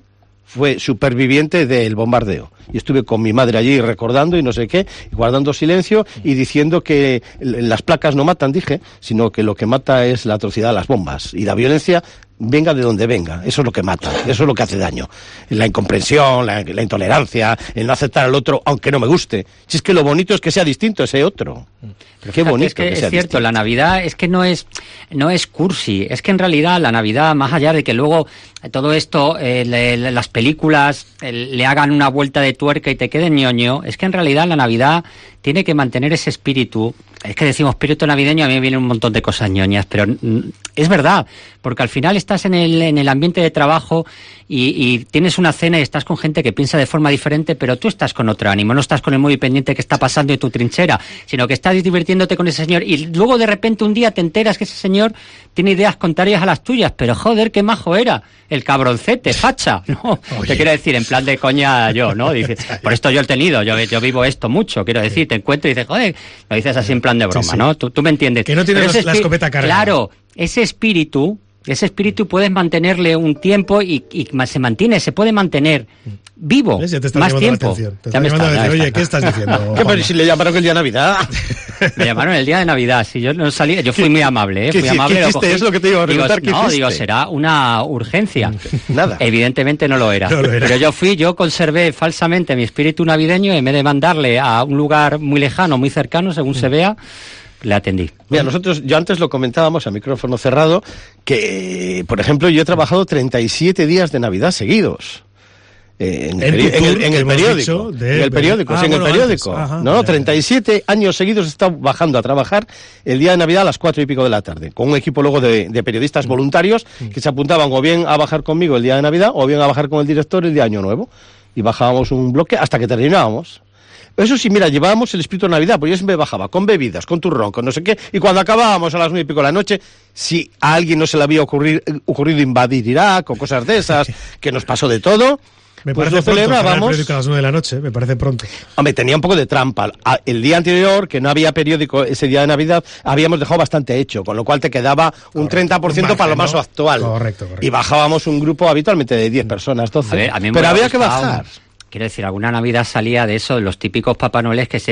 fue superviviente del bombardeo. Y estuve con mi madre allí recordando y no sé qué, y guardando silencio y diciendo que las placas no matan, dije, sino que lo que mata es la atrocidad de las bombas. Y la violencia, venga de donde venga, eso es lo que mata, eso es lo que hace daño. La incomprensión, la intolerancia, el no aceptar al otro, aunque no me guste. Si es que lo bonito es que sea distinto ese otro. Pero qué bonito es que sea es cierto, distinto. La Navidad es que no es cursi, es que en realidad la Navidad, más allá de que luego todo esto, las películas le hagan una vuelta de tuerca y te quede ñoño, es que en realidad la Navidad tiene que mantener ese espíritu. Es que decimos espíritu navideño, a mí me vienen un montón de cosas ñoñas, pero es verdad, porque al final estás en el ambiente de trabajo y tienes una cena y estás con gente que piensa de forma diferente, pero tú estás con otro ánimo, no estás con el muy pendiente que está pasando en tu trinchera, sino que estás divirtiéndote con ese señor y luego de repente un día te enteras que ese señor tiene ideas contrarias a las tuyas, pero joder, qué majo era, el cabroncete, facha, ¿no? Te quiero decir, en plan de coña yo, ¿no? Dice, por esto yo he tenido, yo vivo esto mucho, quiero decir, te encuentro y dices, joder, lo dices así en plan de broma, sí, sí. ¿no? Tú me entiendes. Que no tienes la escopeta cargada. Claro, ese espíritu puedes mantenerle un tiempo y se mantiene, se puede mantener vivo ya te más tiempo. Te está llamando a decir, oye, ¿qué estás diciendo? ¿Qué, pero si le llamaron el día de Navidad? Me llamaron el día de Navidad, si yo no salí, yo fui muy amable, fui amable. ¿Qué hiciste? Es lo que te iba a preguntar. Digo, será una urgencia. Nada. Evidentemente no lo era. Pero yo conservé falsamente mi espíritu navideño y en vez de mandarle a un lugar muy lejano, muy cercano, según se vea, le atendí. Mira, yo antes lo comentábamos a micrófono cerrado, que, por ejemplo, yo he trabajado 37 días de Navidad seguidos. En el periódico. En el periódico. Ajá, no, 37 años seguidos he estado bajando a trabajar el día de Navidad a las 4 y pico de la tarde, con un equipo luego de periodistas voluntarios que se apuntaban o bien a bajar conmigo el día de Navidad o bien a bajar con el director el día de Año Nuevo. Y bajábamos un bloque hasta que terminábamos. Eso sí, mira, llevábamos el espíritu de Navidad, pues yo siempre bajaba con bebidas, con turrón, con no sé qué, y cuando acabábamos a las 9 y pico de la noche, si a alguien no se le había ocurrido invadir Irak o cosas de esas, que nos pasó de todo, me pues parece lo celebrábamos. El periódico a las 9 de la noche, me parece pronto. Hombre, tenía un poco de trampa. El día anterior, que no había periódico ese día de Navidad, habíamos dejado bastante hecho, con lo cual te quedaba un 30% margen, para lo más actual. Correcto. Y bajábamos un grupo habitualmente de 10 personas, 12. Pero había que bajar. Quiero decir, alguna Navidad salía de eso, de los típicos Papá Noeles que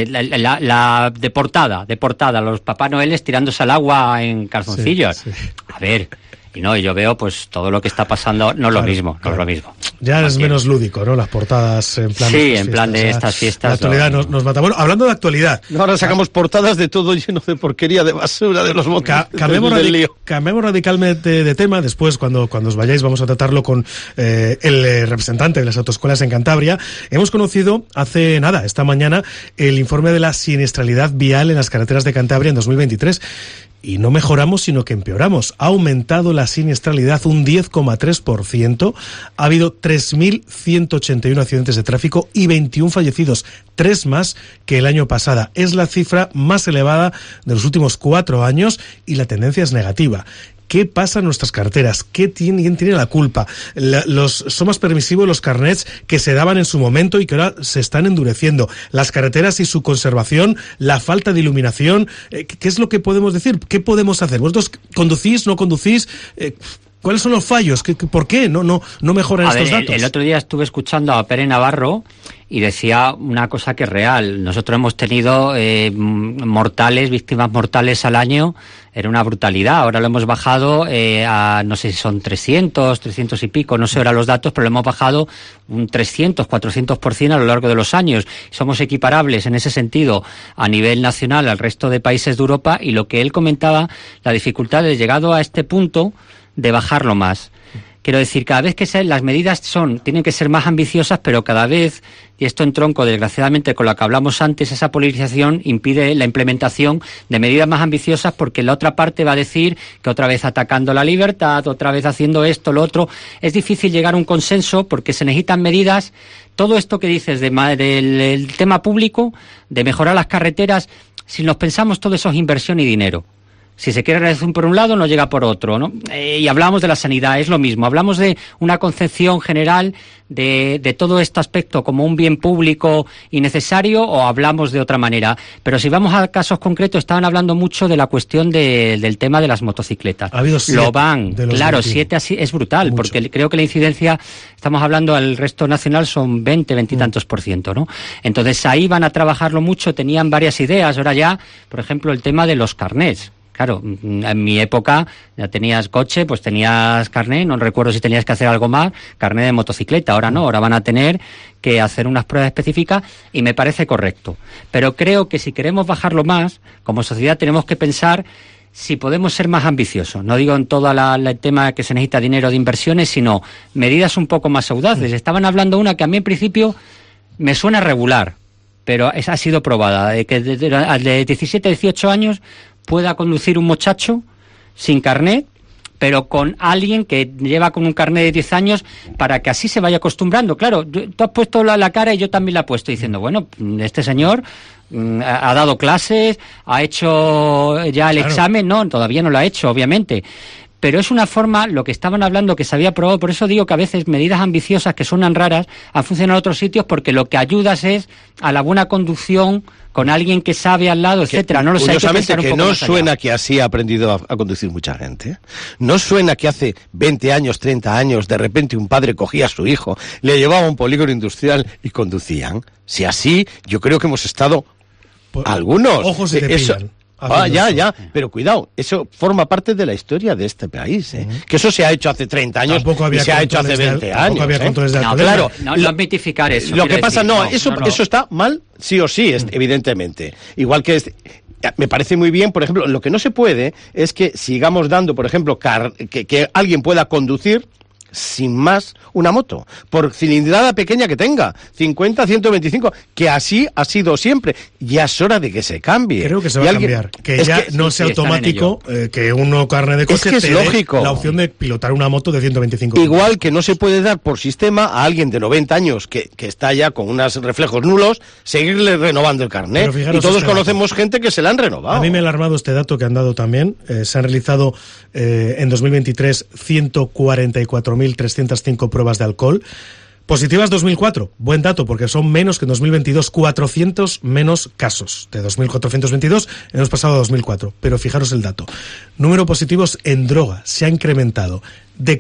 de portada, los Papá Noeles tirándose al agua en calzoncillos. Sí. A ver, y yo veo pues todo lo que está pasando, no es lo mismo. Ya es menos lúdico, ¿no? Las portadas en plan de estas fiestas. La actualidad nos mata. Bueno, hablando de actualidad. Ahora sacamos portadas de todo lleno de porquería, de basura, de los botes. Cambiamos radicalmente de tema. Después, cuando os vayáis, vamos a tratarlo con el representante de las autoescuelas en Cantabria. Hemos conocido hace nada, esta mañana, el informe de la siniestralidad vial en las carreteras de Cantabria en 2023. Y no mejoramos, sino que empeoramos. Ha aumentado la siniestralidad un 10,3%. Ha habido 3.181 accidentes de tráfico y 21 fallecidos, 3 más que el año pasado. Es la cifra más elevada de los últimos 4 años y la tendencia es negativa. ¿Qué pasa en nuestras carreteras? ¿Quién tiene la culpa? Son más permisivos los carnets que se daban en su momento y que ahora se están endureciendo. Las carreteras y su conservación, la falta de iluminación. ¿Qué es lo que podemos decir? ¿Qué podemos hacer? ¿Vosotros conducís, no conducís? ¿Cuáles son los fallos? ¿Por qué no mejoran estos datos? El otro día estuve escuchando a Pere Navarro y decía una cosa que es real. Nosotros hemos tenido víctimas mortales al año. Era una brutalidad. Ahora lo hemos bajado a, no sé si son 300 y pico, no sé ahora los datos, pero lo hemos bajado un 300, 400% a lo largo de los años. Somos equiparables en ese sentido a nivel nacional al resto de países de Europa, y lo que él comentaba, la dificultad de llegado a este punto de bajarlo más. Quiero decir, cada vez que las medidas tienen que ser más ambiciosas, pero cada vez, y esto en tronco, desgraciadamente, con lo que hablamos antes, esa polarización impide la implementación de medidas más ambiciosas, porque la otra parte va a decir que otra vez atacando la libertad, otra vez haciendo esto, lo otro. Es difícil llegar a un consenso porque se necesitan medidas. Todo esto que dices del tema público, de mejorar las carreteras, si nos pensamos, todo eso es inversión y dinero. Si se quiere realizar por un lado, no llega por otro, ¿no? Y hablamos de la sanidad, es lo mismo. Hablamos de una concepción general de todo este aspecto como un bien público y necesario, o hablamos de otra manera. Pero si vamos a casos concretos, estaban hablando mucho de la cuestión del tema de las motocicletas. Ha habido 7. Lo van, claro, 7 así es brutal, mucho. Porque creo que la incidencia, estamos hablando al resto nacional, son 20 y tantos %, ¿no? Entonces ahí van a trabajarlo mucho, tenían varias ideas. Ahora ya, por ejemplo, el tema de los carnets. Claro, en mi época ya tenías coche, pues tenías carnet, no recuerdo si tenías que hacer algo más, carnet de motocicleta, ahora no, ahora van a tener que hacer unas pruebas específicas y me parece correcto. Pero creo que si queremos bajarlo más, como sociedad tenemos que pensar si podemos ser más ambiciosos. No digo en todo el tema que se necesita dinero de inversiones, sino medidas un poco más audaces. Estaban hablando una que a mí en principio me suena regular, pero ha sido probada, de que de 17 a 18 años pueda conducir un muchacho sin carnet, pero con alguien que lleva con un carnet de 10 años para que así se vaya acostumbrando. Claro, tú has puesto la cara y yo también la he puesto diciendo, bueno, este señor ha dado clases, ha hecho ya el examen, no, todavía no lo ha hecho, obviamente. Pero es una forma, lo que estaban hablando, que se había probado, por eso digo que a veces medidas ambiciosas que suenan raras han funcionado en otros sitios porque lo que ayudas es a la buena conducción con alguien que sabe al lado, etcétera. No lo sé. Curiosamente, que no suena que así ha aprendido a conducir mucha gente. No suena que hace 20 años, 30 años, de repente un padre cogía a su hijo, le llevaba a un polígono industrial y conducían. Si así, yo creo que hemos estado algunos. Ojos se te pillan. Ya, pero cuidado, eso forma parte de la historia de este país, que eso se ha hecho hace 30 años y se ha hecho hace 20 años. Había controles de alcohol. Claro, no mitificar eso. Lo que pasa, eso está mal, sí o sí, evidentemente. Igual que me parece muy bien, por ejemplo, lo que no se puede es que sigamos dando, por ejemplo, que alguien pueda conducir sin más una moto, por cilindrada pequeña que tenga, 50, 125, que así ha sido siempre. Ya es hora de que se cambie. Creo que se va a cambiar, que ya no sea automático que uno carne de coche es lógico la opción de pilotar una moto de 125. Igual que no se puede dar por sistema a alguien de 90 años que está ya con unos reflejos nulos, seguirle renovando el carnet. Y todos conocemos gente que se la han renovado. A mí me ha alarmado este dato que han dado también. Se han realizado en 2023 144.305 pruebas de alcohol. Positivas 2004, buen dato porque son menos que en 2022, 400 menos casos. De 2.422 hemos pasado a 2004, pero fijaros el dato. Número positivos en droga se ha incrementado de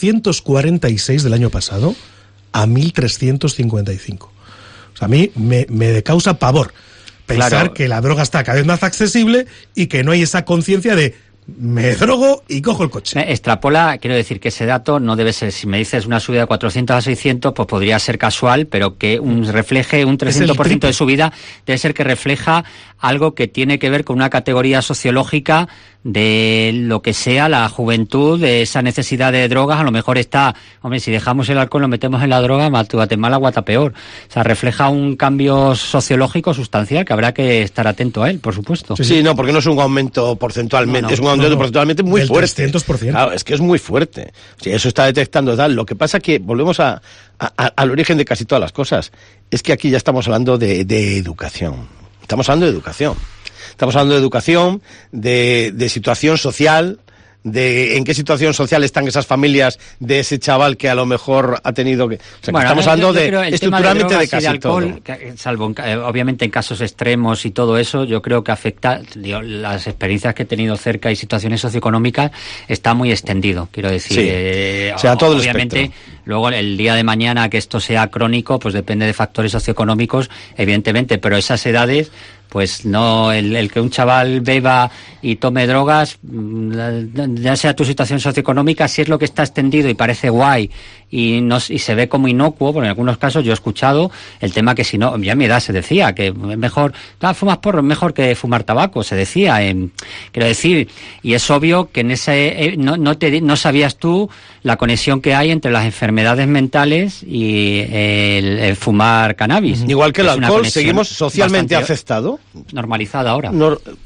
446 del año pasado a 1.355. O sea, a mí me causa pavor pensar que la droga está cada vez más accesible y que no hay esa conciencia de me drogo y cojo el coche. Extrapola, quiero decir que ese dato no debe ser, si me dices una subida de 400 a 600, pues podría ser casual, pero que refleje un 300% de subida, debe ser que refleja algo que tiene que ver con una categoría sociológica de lo que sea la juventud, de esa necesidad de drogas. A lo mejor está, hombre, si dejamos el alcohol, lo metemos en la droga, Guatemala, Guatapeor. O sea, refleja un cambio sociológico sustancial que habrá que estar atento a él, por supuesto. Sí, no, porque no es un aumento porcentualmente, es un aumento porcentualmente muy fuerte. 300%. Claro, es que es muy fuerte. Sí, eso está detectando tal. Lo que pasa es que volvemos al origen de casi todas las cosas. Es que aquí ya estamos hablando de educación. Estamos hablando de educación. Estamos hablando de educación, de situación social, de en qué situación social están esas familias de ese chaval que a lo mejor ha tenido que... O sea, bueno, estamos hablando estructuralmente de casi alcohol, todo. Salvo obviamente en casos extremos y todo eso, yo creo que afecta, las experiencias que he tenido cerca y situaciones socioeconómicas, está muy extendido, quiero decir. Sí. O sea, todo obviamente, el espectro. Luego el día de mañana que esto sea crónico, pues depende de factores socioeconómicos, evidentemente, pero esas edades... Pues no, el que un chaval beba y tome drogas, ya sea tu situación socioeconómica, si es lo que está extendido y parece guay y se ve como inocuo, porque en algunos casos yo he escuchado el tema que si no, ya a mi edad se decía que mejor, fumas porro, mejor que fumar tabaco, se decía, quiero decir, y es obvio que en ese, no sabías tú la conexión que hay entre las enfermedades mentales y el fumar cannabis. Igual que el alcohol, seguimos socialmente aceptado. Normalizada ahora.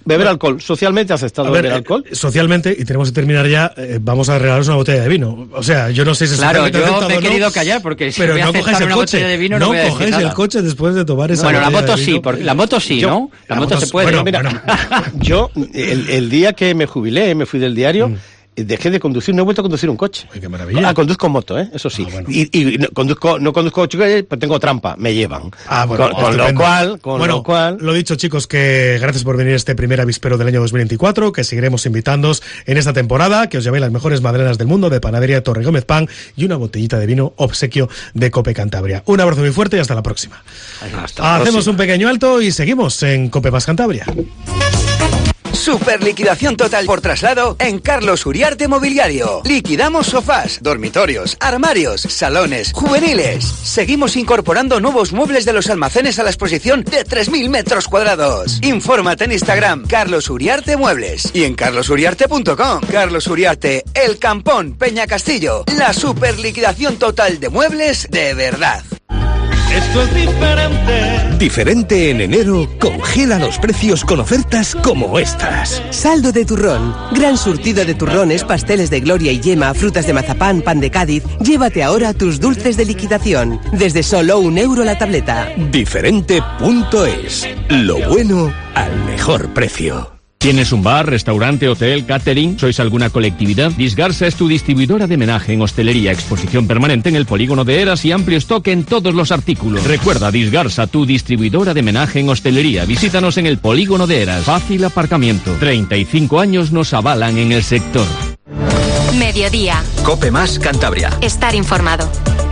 Beber alcohol, socialmente aceptado beber alcohol. Socialmente, y tenemos que terminar ya, vamos a regalaros una botella de vino. O sea, yo no sé si claro, yo me he querido callar porque si pero voy a no cojáis el coche. De vino, no voy cojáis el coche después de tomar esa bueno, botella la moto de vino. sí, porque la moto sí, ¿no? La moto se puede. Bueno, mira, yo el día que me jubilé, me fui del diario. Dejé de conducir, no he vuelto a conducir un coche. Ay, qué maravilla. Conduzco moto, eso sí. Bueno. Y no conduzco coche, pues tengo trampa, me llevan. Bueno, con lo cual. Lo dicho, chicos, que gracias por venir este primer avispero del año 2024, que seguiremos invitándoos en esta temporada, que os llevéis las mejores madrenas del mundo de Panadería Torre Gómez Pan y una botellita de vino obsequio de Cope Cantabria. Un abrazo muy fuerte y hasta la próxima. Hacemos un pequeño alto y seguimos en Cope Más Cantabria. Super liquidación total por traslado en Carlos Uriarte Mobiliario. Liquidamos sofás, dormitorios, armarios, salones, juveniles. Seguimos incorporando nuevos muebles de los almacenes a la exposición de 3.000 metros cuadrados. Infórmate en Instagram, Carlos Uriarte Muebles, y en carlosuriarte.com. Carlos Uriarte, El Campón, Peña Castillo. La super liquidación total de muebles de verdad. Esto es diferente. Diferente en enero, congela los precios con ofertas como estas. Saldo de turrón. Gran surtido de turrones, pasteles de gloria y yema, frutas de mazapán, pan de Cádiz. Llévate ahora tus dulces de liquidación. Desde solo €1 la tableta. Diferente.es. Lo bueno al mejor precio. ¿Tienes un bar, restaurante, hotel, catering? ¿Sois alguna colectividad? Disgarsa es tu distribuidora de menaje en hostelería, exposición permanente en el polígono de Eras y amplio stock en todos los artículos. Recuerda, Disgarsa, tu distribuidora de menaje en hostelería. Visítanos en el polígono de Eras. Fácil aparcamiento. 35 años nos avalan en el sector. Mediodía. Cope Más Cantabria. Estar informado.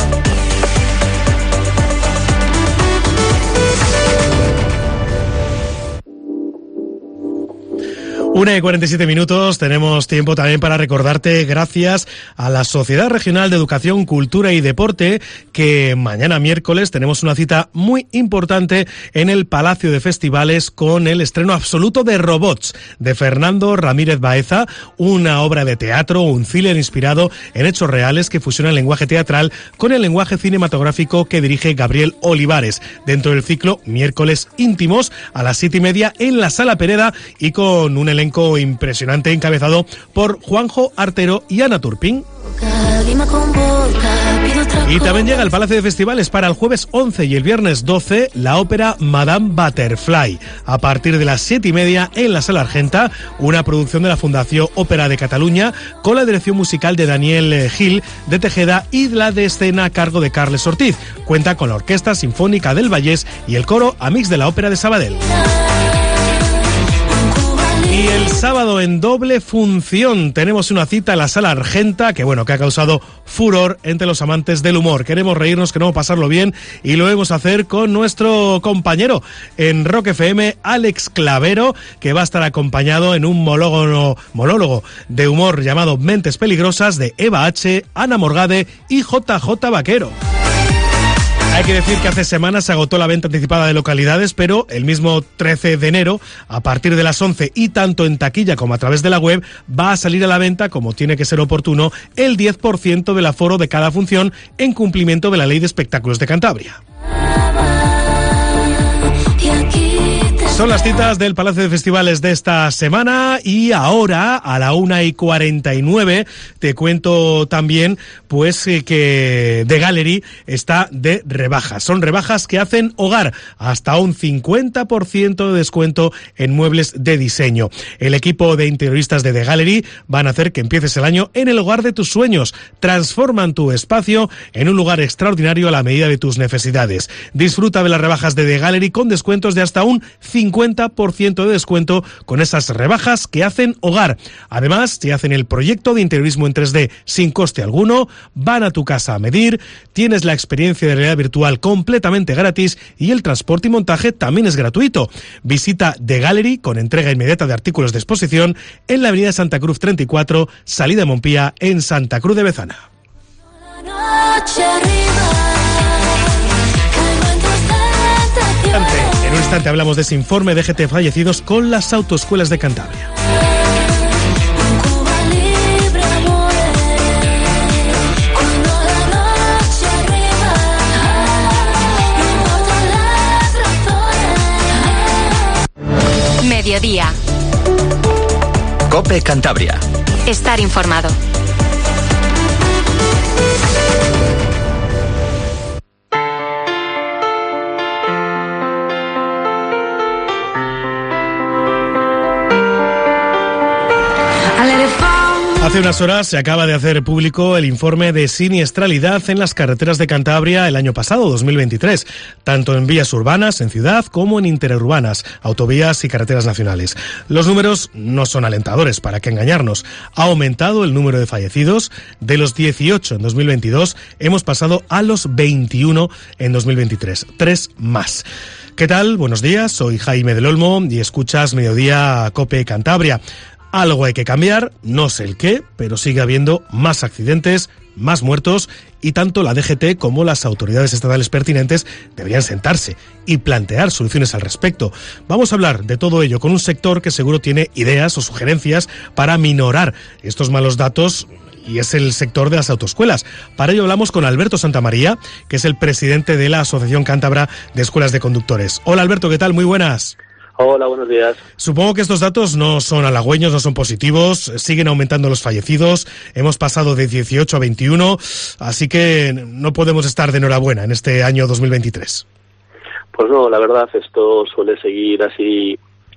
1:47, tenemos tiempo también para recordarte, gracias a la Sociedad Regional de Educación, Cultura y Deporte, que mañana miércoles tenemos una cita muy importante en el Palacio de Festivales con el estreno absoluto de Robots, de Fernando Ramírez Baeza, una obra de teatro, un thriller inspirado en hechos reales que fusiona el lenguaje teatral con el lenguaje cinematográfico que dirige Gabriel Olivares, dentro del ciclo Miércoles Íntimos, a las 7:30 en la Sala Pereda, y con un elenco impresionante encabezado por Juanjo Artero y Ana Turpin. Y también llega al Palacio de Festivales para el jueves 11 y el viernes 12 la ópera Madame Butterfly, a partir de las 7:30 en la Sala Argenta, una producción de la Fundación Ópera de Cataluña con la dirección musical de Daniel Gil de Tejeda y la de escena a cargo de Carles Ortiz. Cuenta con la Orquesta Sinfónica del Vallés y el coro Amics de la Ópera de Sabadell. Y el sábado en doble función tenemos una cita en la Sala Argenta que ha causado furor entre los amantes del humor. Queremos reírnos, queremos pasarlo bien y lo vamos a hacer con nuestro compañero en Rock FM, Alex Clavero, que va a estar acompañado en un monólogo de humor llamado Mentes Peligrosas de Eva H., Ana Morgade y JJ Vaquero. Hay que decir que hace semanas se agotó la venta anticipada de localidades, pero el mismo 13 de enero, a partir de las 11 y tanto en taquilla como a través de la web, va a salir a la venta, como tiene que ser oportuno, el 10% del aforo de cada función en cumplimiento de la Ley de Espectáculos de Cantabria. Son las citas del Palacio de Festivales de esta semana y ahora a la 1:49 te cuento también que The Gallery está de rebajas. Son rebajas que hacen hogar, hasta un 50% de descuento en muebles de diseño. El equipo de interioristas de The Gallery van a hacer que empieces el año en el hogar de tus sueños. Transforman tu espacio en un lugar extraordinario a la medida de tus necesidades. Disfruta de las rebajas de The Gallery con descuentos de hasta un 50% de descuento con esas rebajas que hacen hogar. Además, te hacen el proyecto de interiorismo en 3D sin coste alguno, van a tu casa a medir, tienes la experiencia de realidad virtual completamente gratis y el transporte y montaje también es gratuito. Visita The Gallery con entrega inmediata de artículos de exposición en la avenida Santa Cruz 34, salida Montpía, en Santa Cruz de Bezana. En un instante hablamos de ese informe de GT fallecidos con las autoescuelas de Cantabria. Mediodía. COPE Cantabria. Estar informado. Hace unas horas se acaba de hacer público el informe de siniestralidad en las carreteras de Cantabria el año pasado, 2023, tanto en vías urbanas, en ciudad, como en interurbanas, autovías y carreteras nacionales. Los números no son alentadores, para qué engañarnos. Ha aumentado el número de fallecidos. De los 18 en 2022, hemos pasado a los 21 en 2023. 3 más. ¿Qué tal? Buenos días, soy Jaime del Olmo y escuchas Mediodía COPE Cantabria. Algo hay que cambiar, no sé el qué, pero sigue habiendo más accidentes, más muertos, y tanto la DGT como las autoridades estatales pertinentes deberían sentarse y plantear soluciones al respecto. Vamos a hablar de todo ello con un sector que seguro tiene ideas o sugerencias para minorar estos malos datos, y es el sector de las autoescuelas. Para ello hablamos con Alberto Santamaría, que es el presidente de la Asociación Cántabra de Escuelas de Conductores. Hola Alberto, ¿qué tal? Muy buenas. Hola, buenos días. Supongo que estos datos no son halagüeños, no son positivos, siguen aumentando los fallecidos, hemos pasado de 18 a 21, así que no podemos estar de enhorabuena en este año 2023. Pues no, la verdad, esto suele seguir así,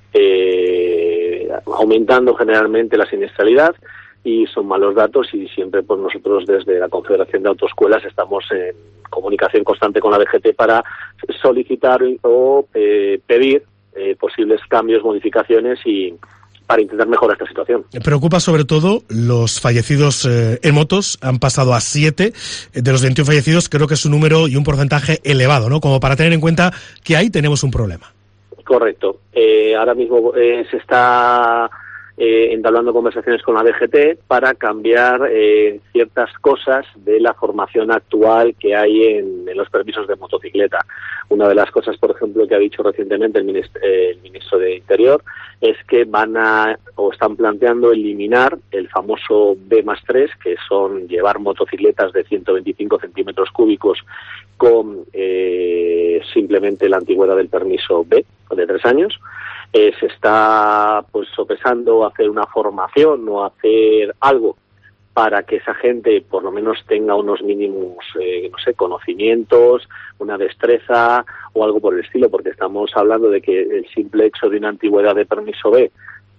aumentando generalmente la siniestralidad, y son malos datos, y siempre pues nosotros desde la Confederación de Autoescuelas estamos en comunicación constante con la DGT para solicitar o pedir posibles cambios, modificaciones, y para intentar mejorar esta situación. Preocupa sobre todo los fallecidos en motos, han pasado a 7 de los 21 fallecidos. Creo que es un número y un porcentaje elevado, ¿no? Como para tener en cuenta que ahí tenemos un problema. Correcto. Ahora mismo se está entablando conversaciones con la DGT para cambiar ciertas cosas de la formación actual que hay en los permisos de motocicleta. Una de las cosas, por ejemplo, que ha dicho recientemente el ministro de Interior es que están planteando eliminar el famoso B+3, que son llevar motocicletas de 125 centímetros cúbicos con simplemente la antigüedad del permiso B, de 3 años. Se está pues sopesando hacer una formación o hacer algo para que esa gente por lo menos tenga unos mínimos conocimientos, una destreza o algo por el estilo, porque estamos hablando de que el simple hecho de una antigüedad de permiso B,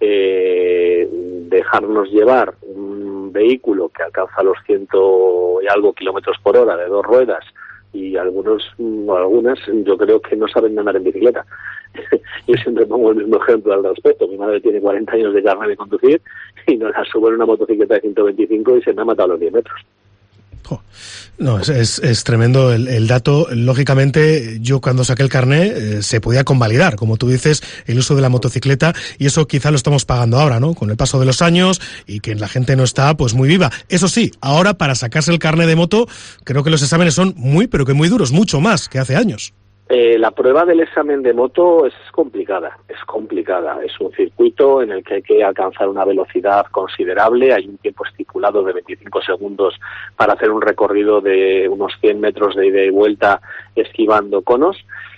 dejarnos llevar un vehículo que alcanza los 100 y algo kilómetros por hora de 2 ruedas, y algunas yo creo que no saben andar en bicicleta. Yo siempre pongo el mismo ejemplo al respecto. Mi madre tiene 40 años de carnet de conducir y nos la subo en una motocicleta de 125 y se me ha matado a los 10 metros. No, es tremendo el dato. Lógicamente, yo cuando saqué el carné se podía convalidar, como tú dices, el uso de la motocicleta, y eso quizá lo estamos pagando ahora, ¿no? Con el paso de los años y que la gente no está pues muy viva. Eso sí, ahora para sacarse el carné de moto, creo que los exámenes son muy, pero que muy duros, mucho más que hace años. La prueba del examen de moto es complicada. Es un circuito en el que hay que alcanzar una velocidad considerable. Hay un tiempo estipulado de 25 segundos para hacer un recorrido de unos 100 metros de ida y vuelta esquivando conos,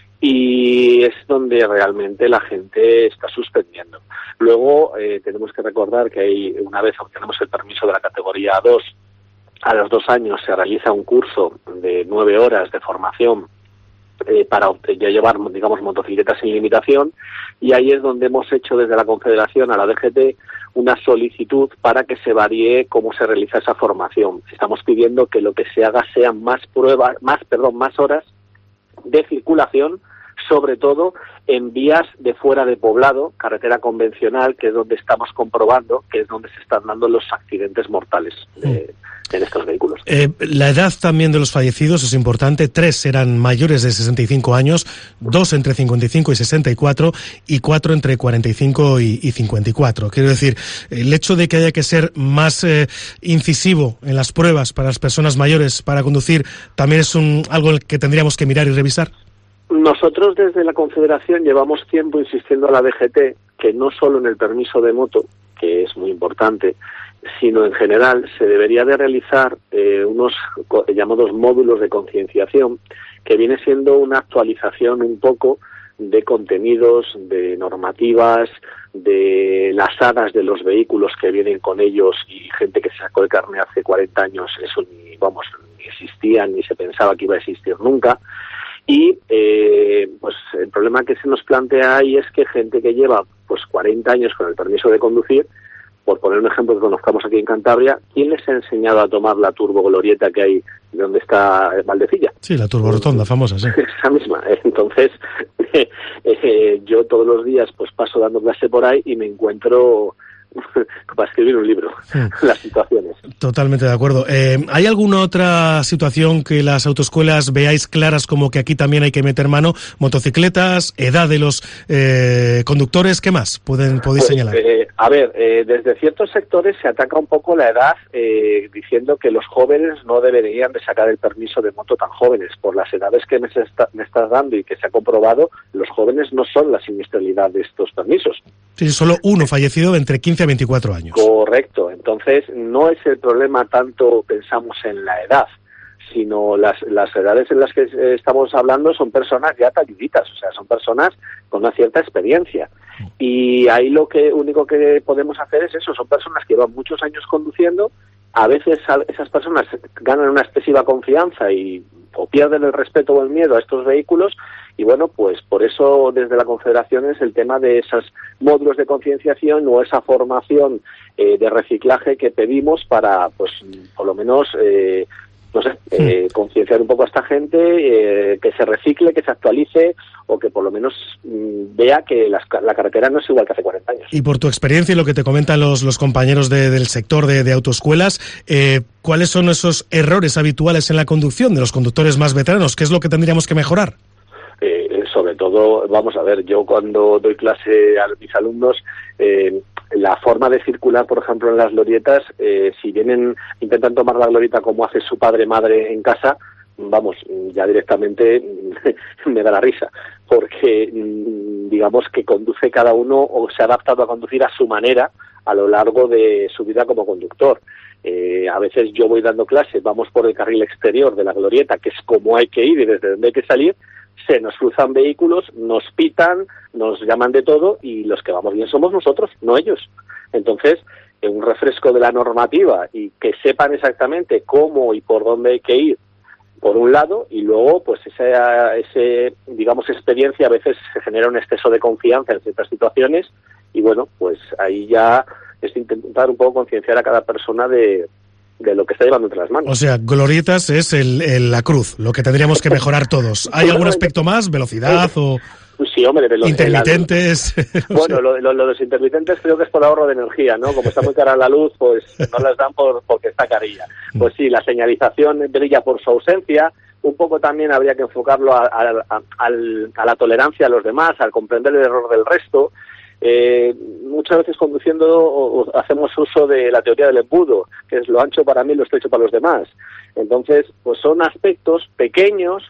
y es donde realmente la gente está suspendiendo. Luego tenemos que recordar que una vez obtenemos el permiso de la categoría 2, a los 2 años se realiza un curso de 9 horas de formación para ya llevar, digamos, motocicletas sin limitación, y ahí es donde hemos hecho desde la Confederación a la DGT una solicitud para que se varíe cómo se realiza esa formación. Estamos pidiendo que lo que se haga sean más horas de circulación, sobre todo en vías de fuera de poblado, carretera convencional, que es donde estamos comprobando que es donde se están dando los accidentes mortales en estos vehículos. La edad también de los fallecidos es importante. 3 eran mayores de 65 años, 2 entre 55 y 64 y 4 entre 45 y 54. Quiero decir, el hecho de que haya que ser más incisivo en las pruebas para las personas mayores para conducir también es algo que tendríamos que mirar y revisar. Nosotros desde la Confederación llevamos tiempo insistiendo a la DGT que no solo en el permiso de moto, que es muy importante, sino en general se debería de realizar unos llamados módulos de concienciación, que viene siendo una actualización un poco de contenidos, de normativas, de las hadas de los vehículos que vienen con ellos, y gente que se sacó el carnet hace 40 años, eso ni existía, ni se pensaba que iba a existir nunca. Y pues el problema que se nos plantea ahí es que gente que lleva pues 40 años con el permiso de conducir, por poner un ejemplo que conozcamos aquí en Cantabria, ¿quién les ha enseñado a tomar la turboglorieta que hay donde está Valdecilla? Sí, la turborotonda famosa, sí. Esa misma. Entonces, yo todos los días pues paso dando clase por ahí y me encuentro para escribir un libro, las situaciones. Totalmente de acuerdo. ¿Hay alguna otra situación que las autoescuelas veáis claras como que aquí también hay que meter mano? Motocicletas, edad de los conductores, ¿qué más podéis señalar? Desde ciertos sectores se ataca un poco la edad, diciendo que los jóvenes no deberían de sacar el permiso de moto tan jóvenes. Por las edades que me estás dando y que se ha comprobado, los jóvenes no son la siniestralidad de estos permisos. Sí, solo uno fallecido de entre 15 a 24 años. Correcto. Entonces, no es el problema tanto, pensamos, en la edad, sino las edades en las que estamos hablando son personas ya talluditas, o sea, son personas con una cierta experiencia. Y ahí lo único que podemos hacer es eso, son personas que llevan muchos años conduciendo, a veces esas personas ganan una excesiva confianza o pierden el respeto o el miedo a estos vehículos, y bueno, pues por eso desde la Confederación es el tema de esos módulos de concienciación o esa formación de reciclaje que pedimos para, pues, por lo menos, concienciar un poco a esta gente, que se recicle, que se actualice, o que por lo menos vea que la carretera no es igual que hace 40 años. Y por tu experiencia y lo que te comentan los compañeros del sector de autoescuelas, ¿cuáles son esos errores habituales en la conducción de los conductores más veteranos? ¿Qué es lo que tendríamos que mejorar? Sobre todo, vamos a ver, yo cuando doy clase a mis alumnos, la forma de circular, por ejemplo, en las glorietas, si intentan tomar la glorieta como hace su padre madre en casa, vamos, ya directamente me da la risa, porque digamos que conduce cada uno o se ha adaptado a conducir a su manera a lo largo de su vida como conductor. A veces yo voy dando clase, vamos por el carril exterior de la glorieta, que es como hay que ir y desde donde hay que salir, se nos cruzan vehículos, nos pitan, nos llaman de todo, y los que vamos bien somos nosotros, no ellos. Entonces, un refresco de la normativa y que sepan exactamente cómo y por dónde hay que ir, por un lado, y luego, pues digamos, experiencia, a veces se genera un exceso de confianza en ciertas situaciones, y bueno, pues ahí ya es intentar un poco concienciar a cada persona de lo que está llevando entre las manos. O sea, glorietas es la cruz, lo que tendríamos que mejorar todos. ¿Hay algún aspecto más? ¿Velocidad o...? Sí, hombre, intermitentes. Bueno, lo de los intermitentes creo que es por ahorro de energía, ¿no? Como está muy cara la luz, pues no las dan porque está carilla. Pues sí, la señalización brilla por su ausencia. Un poco también habría que enfocarlo a la tolerancia a los demás, al comprender el error del resto. Muchas veces conduciendo hacemos uso de la teoría del embudo, que es lo ancho para mí, lo estrecho para los demás. Entonces, pues son aspectos pequeños,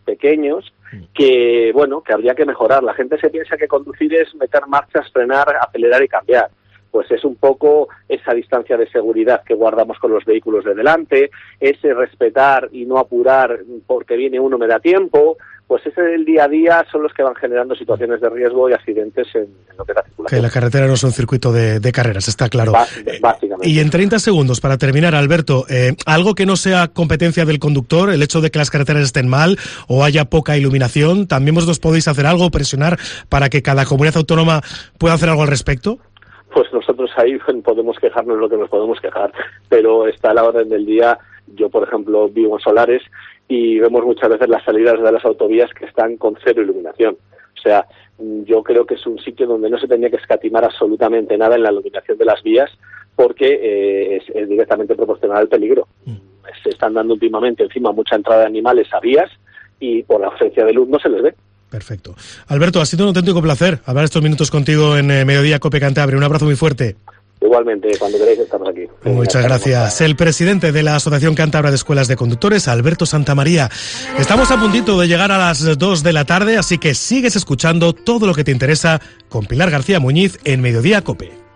que bueno, que habría que mejorar. La gente se piensa que conducir es meter marchas, frenar, acelerar y cambiar. Pues es un poco esa distancia de seguridad que guardamos con los vehículos de delante, ese respetar y no apurar porque viene uno me da tiempo. Pues ese del día a día son los que van generando situaciones de riesgo y accidentes en lo que es la circulación. Que la carretera no es un circuito de carreras, está claro. Básicamente. Y en 30 segundos, para terminar, Alberto, algo que no sea competencia del conductor, el hecho de que las carreteras estén mal o haya poca iluminación, ¿también vosotros podéis hacer algo, presionar para que cada comunidad autónoma pueda hacer algo al respecto? Pues nosotros ahí podemos quejarnos lo que nos podemos quejar, pero está a la orden del día. Yo, por ejemplo, vivo en Solares y vemos muchas veces las salidas de las autovías que están con cero iluminación. O sea, yo creo que es un sitio donde no se tenía que escatimar absolutamente nada en la iluminación de las vías, porque es directamente proporcional al peligro. Se están dando últimamente encima mucha entrada de animales a vías y por la ausencia de luz no se les ve. Perfecto. Alberto, ha sido un auténtico placer hablar estos minutos contigo en Mediodía Cope Cantabria. Un abrazo muy fuerte. Igualmente, cuando queráis estamos aquí. Muchas gracias. El presidente de la Asociación Cántabra de Escuelas de Conductores, Alberto Santamaría. Estamos a puntito de llegar a las 2 de la tarde, así que sigues escuchando todo lo que te interesa con Pilar García Muñiz en Mediodía Cope.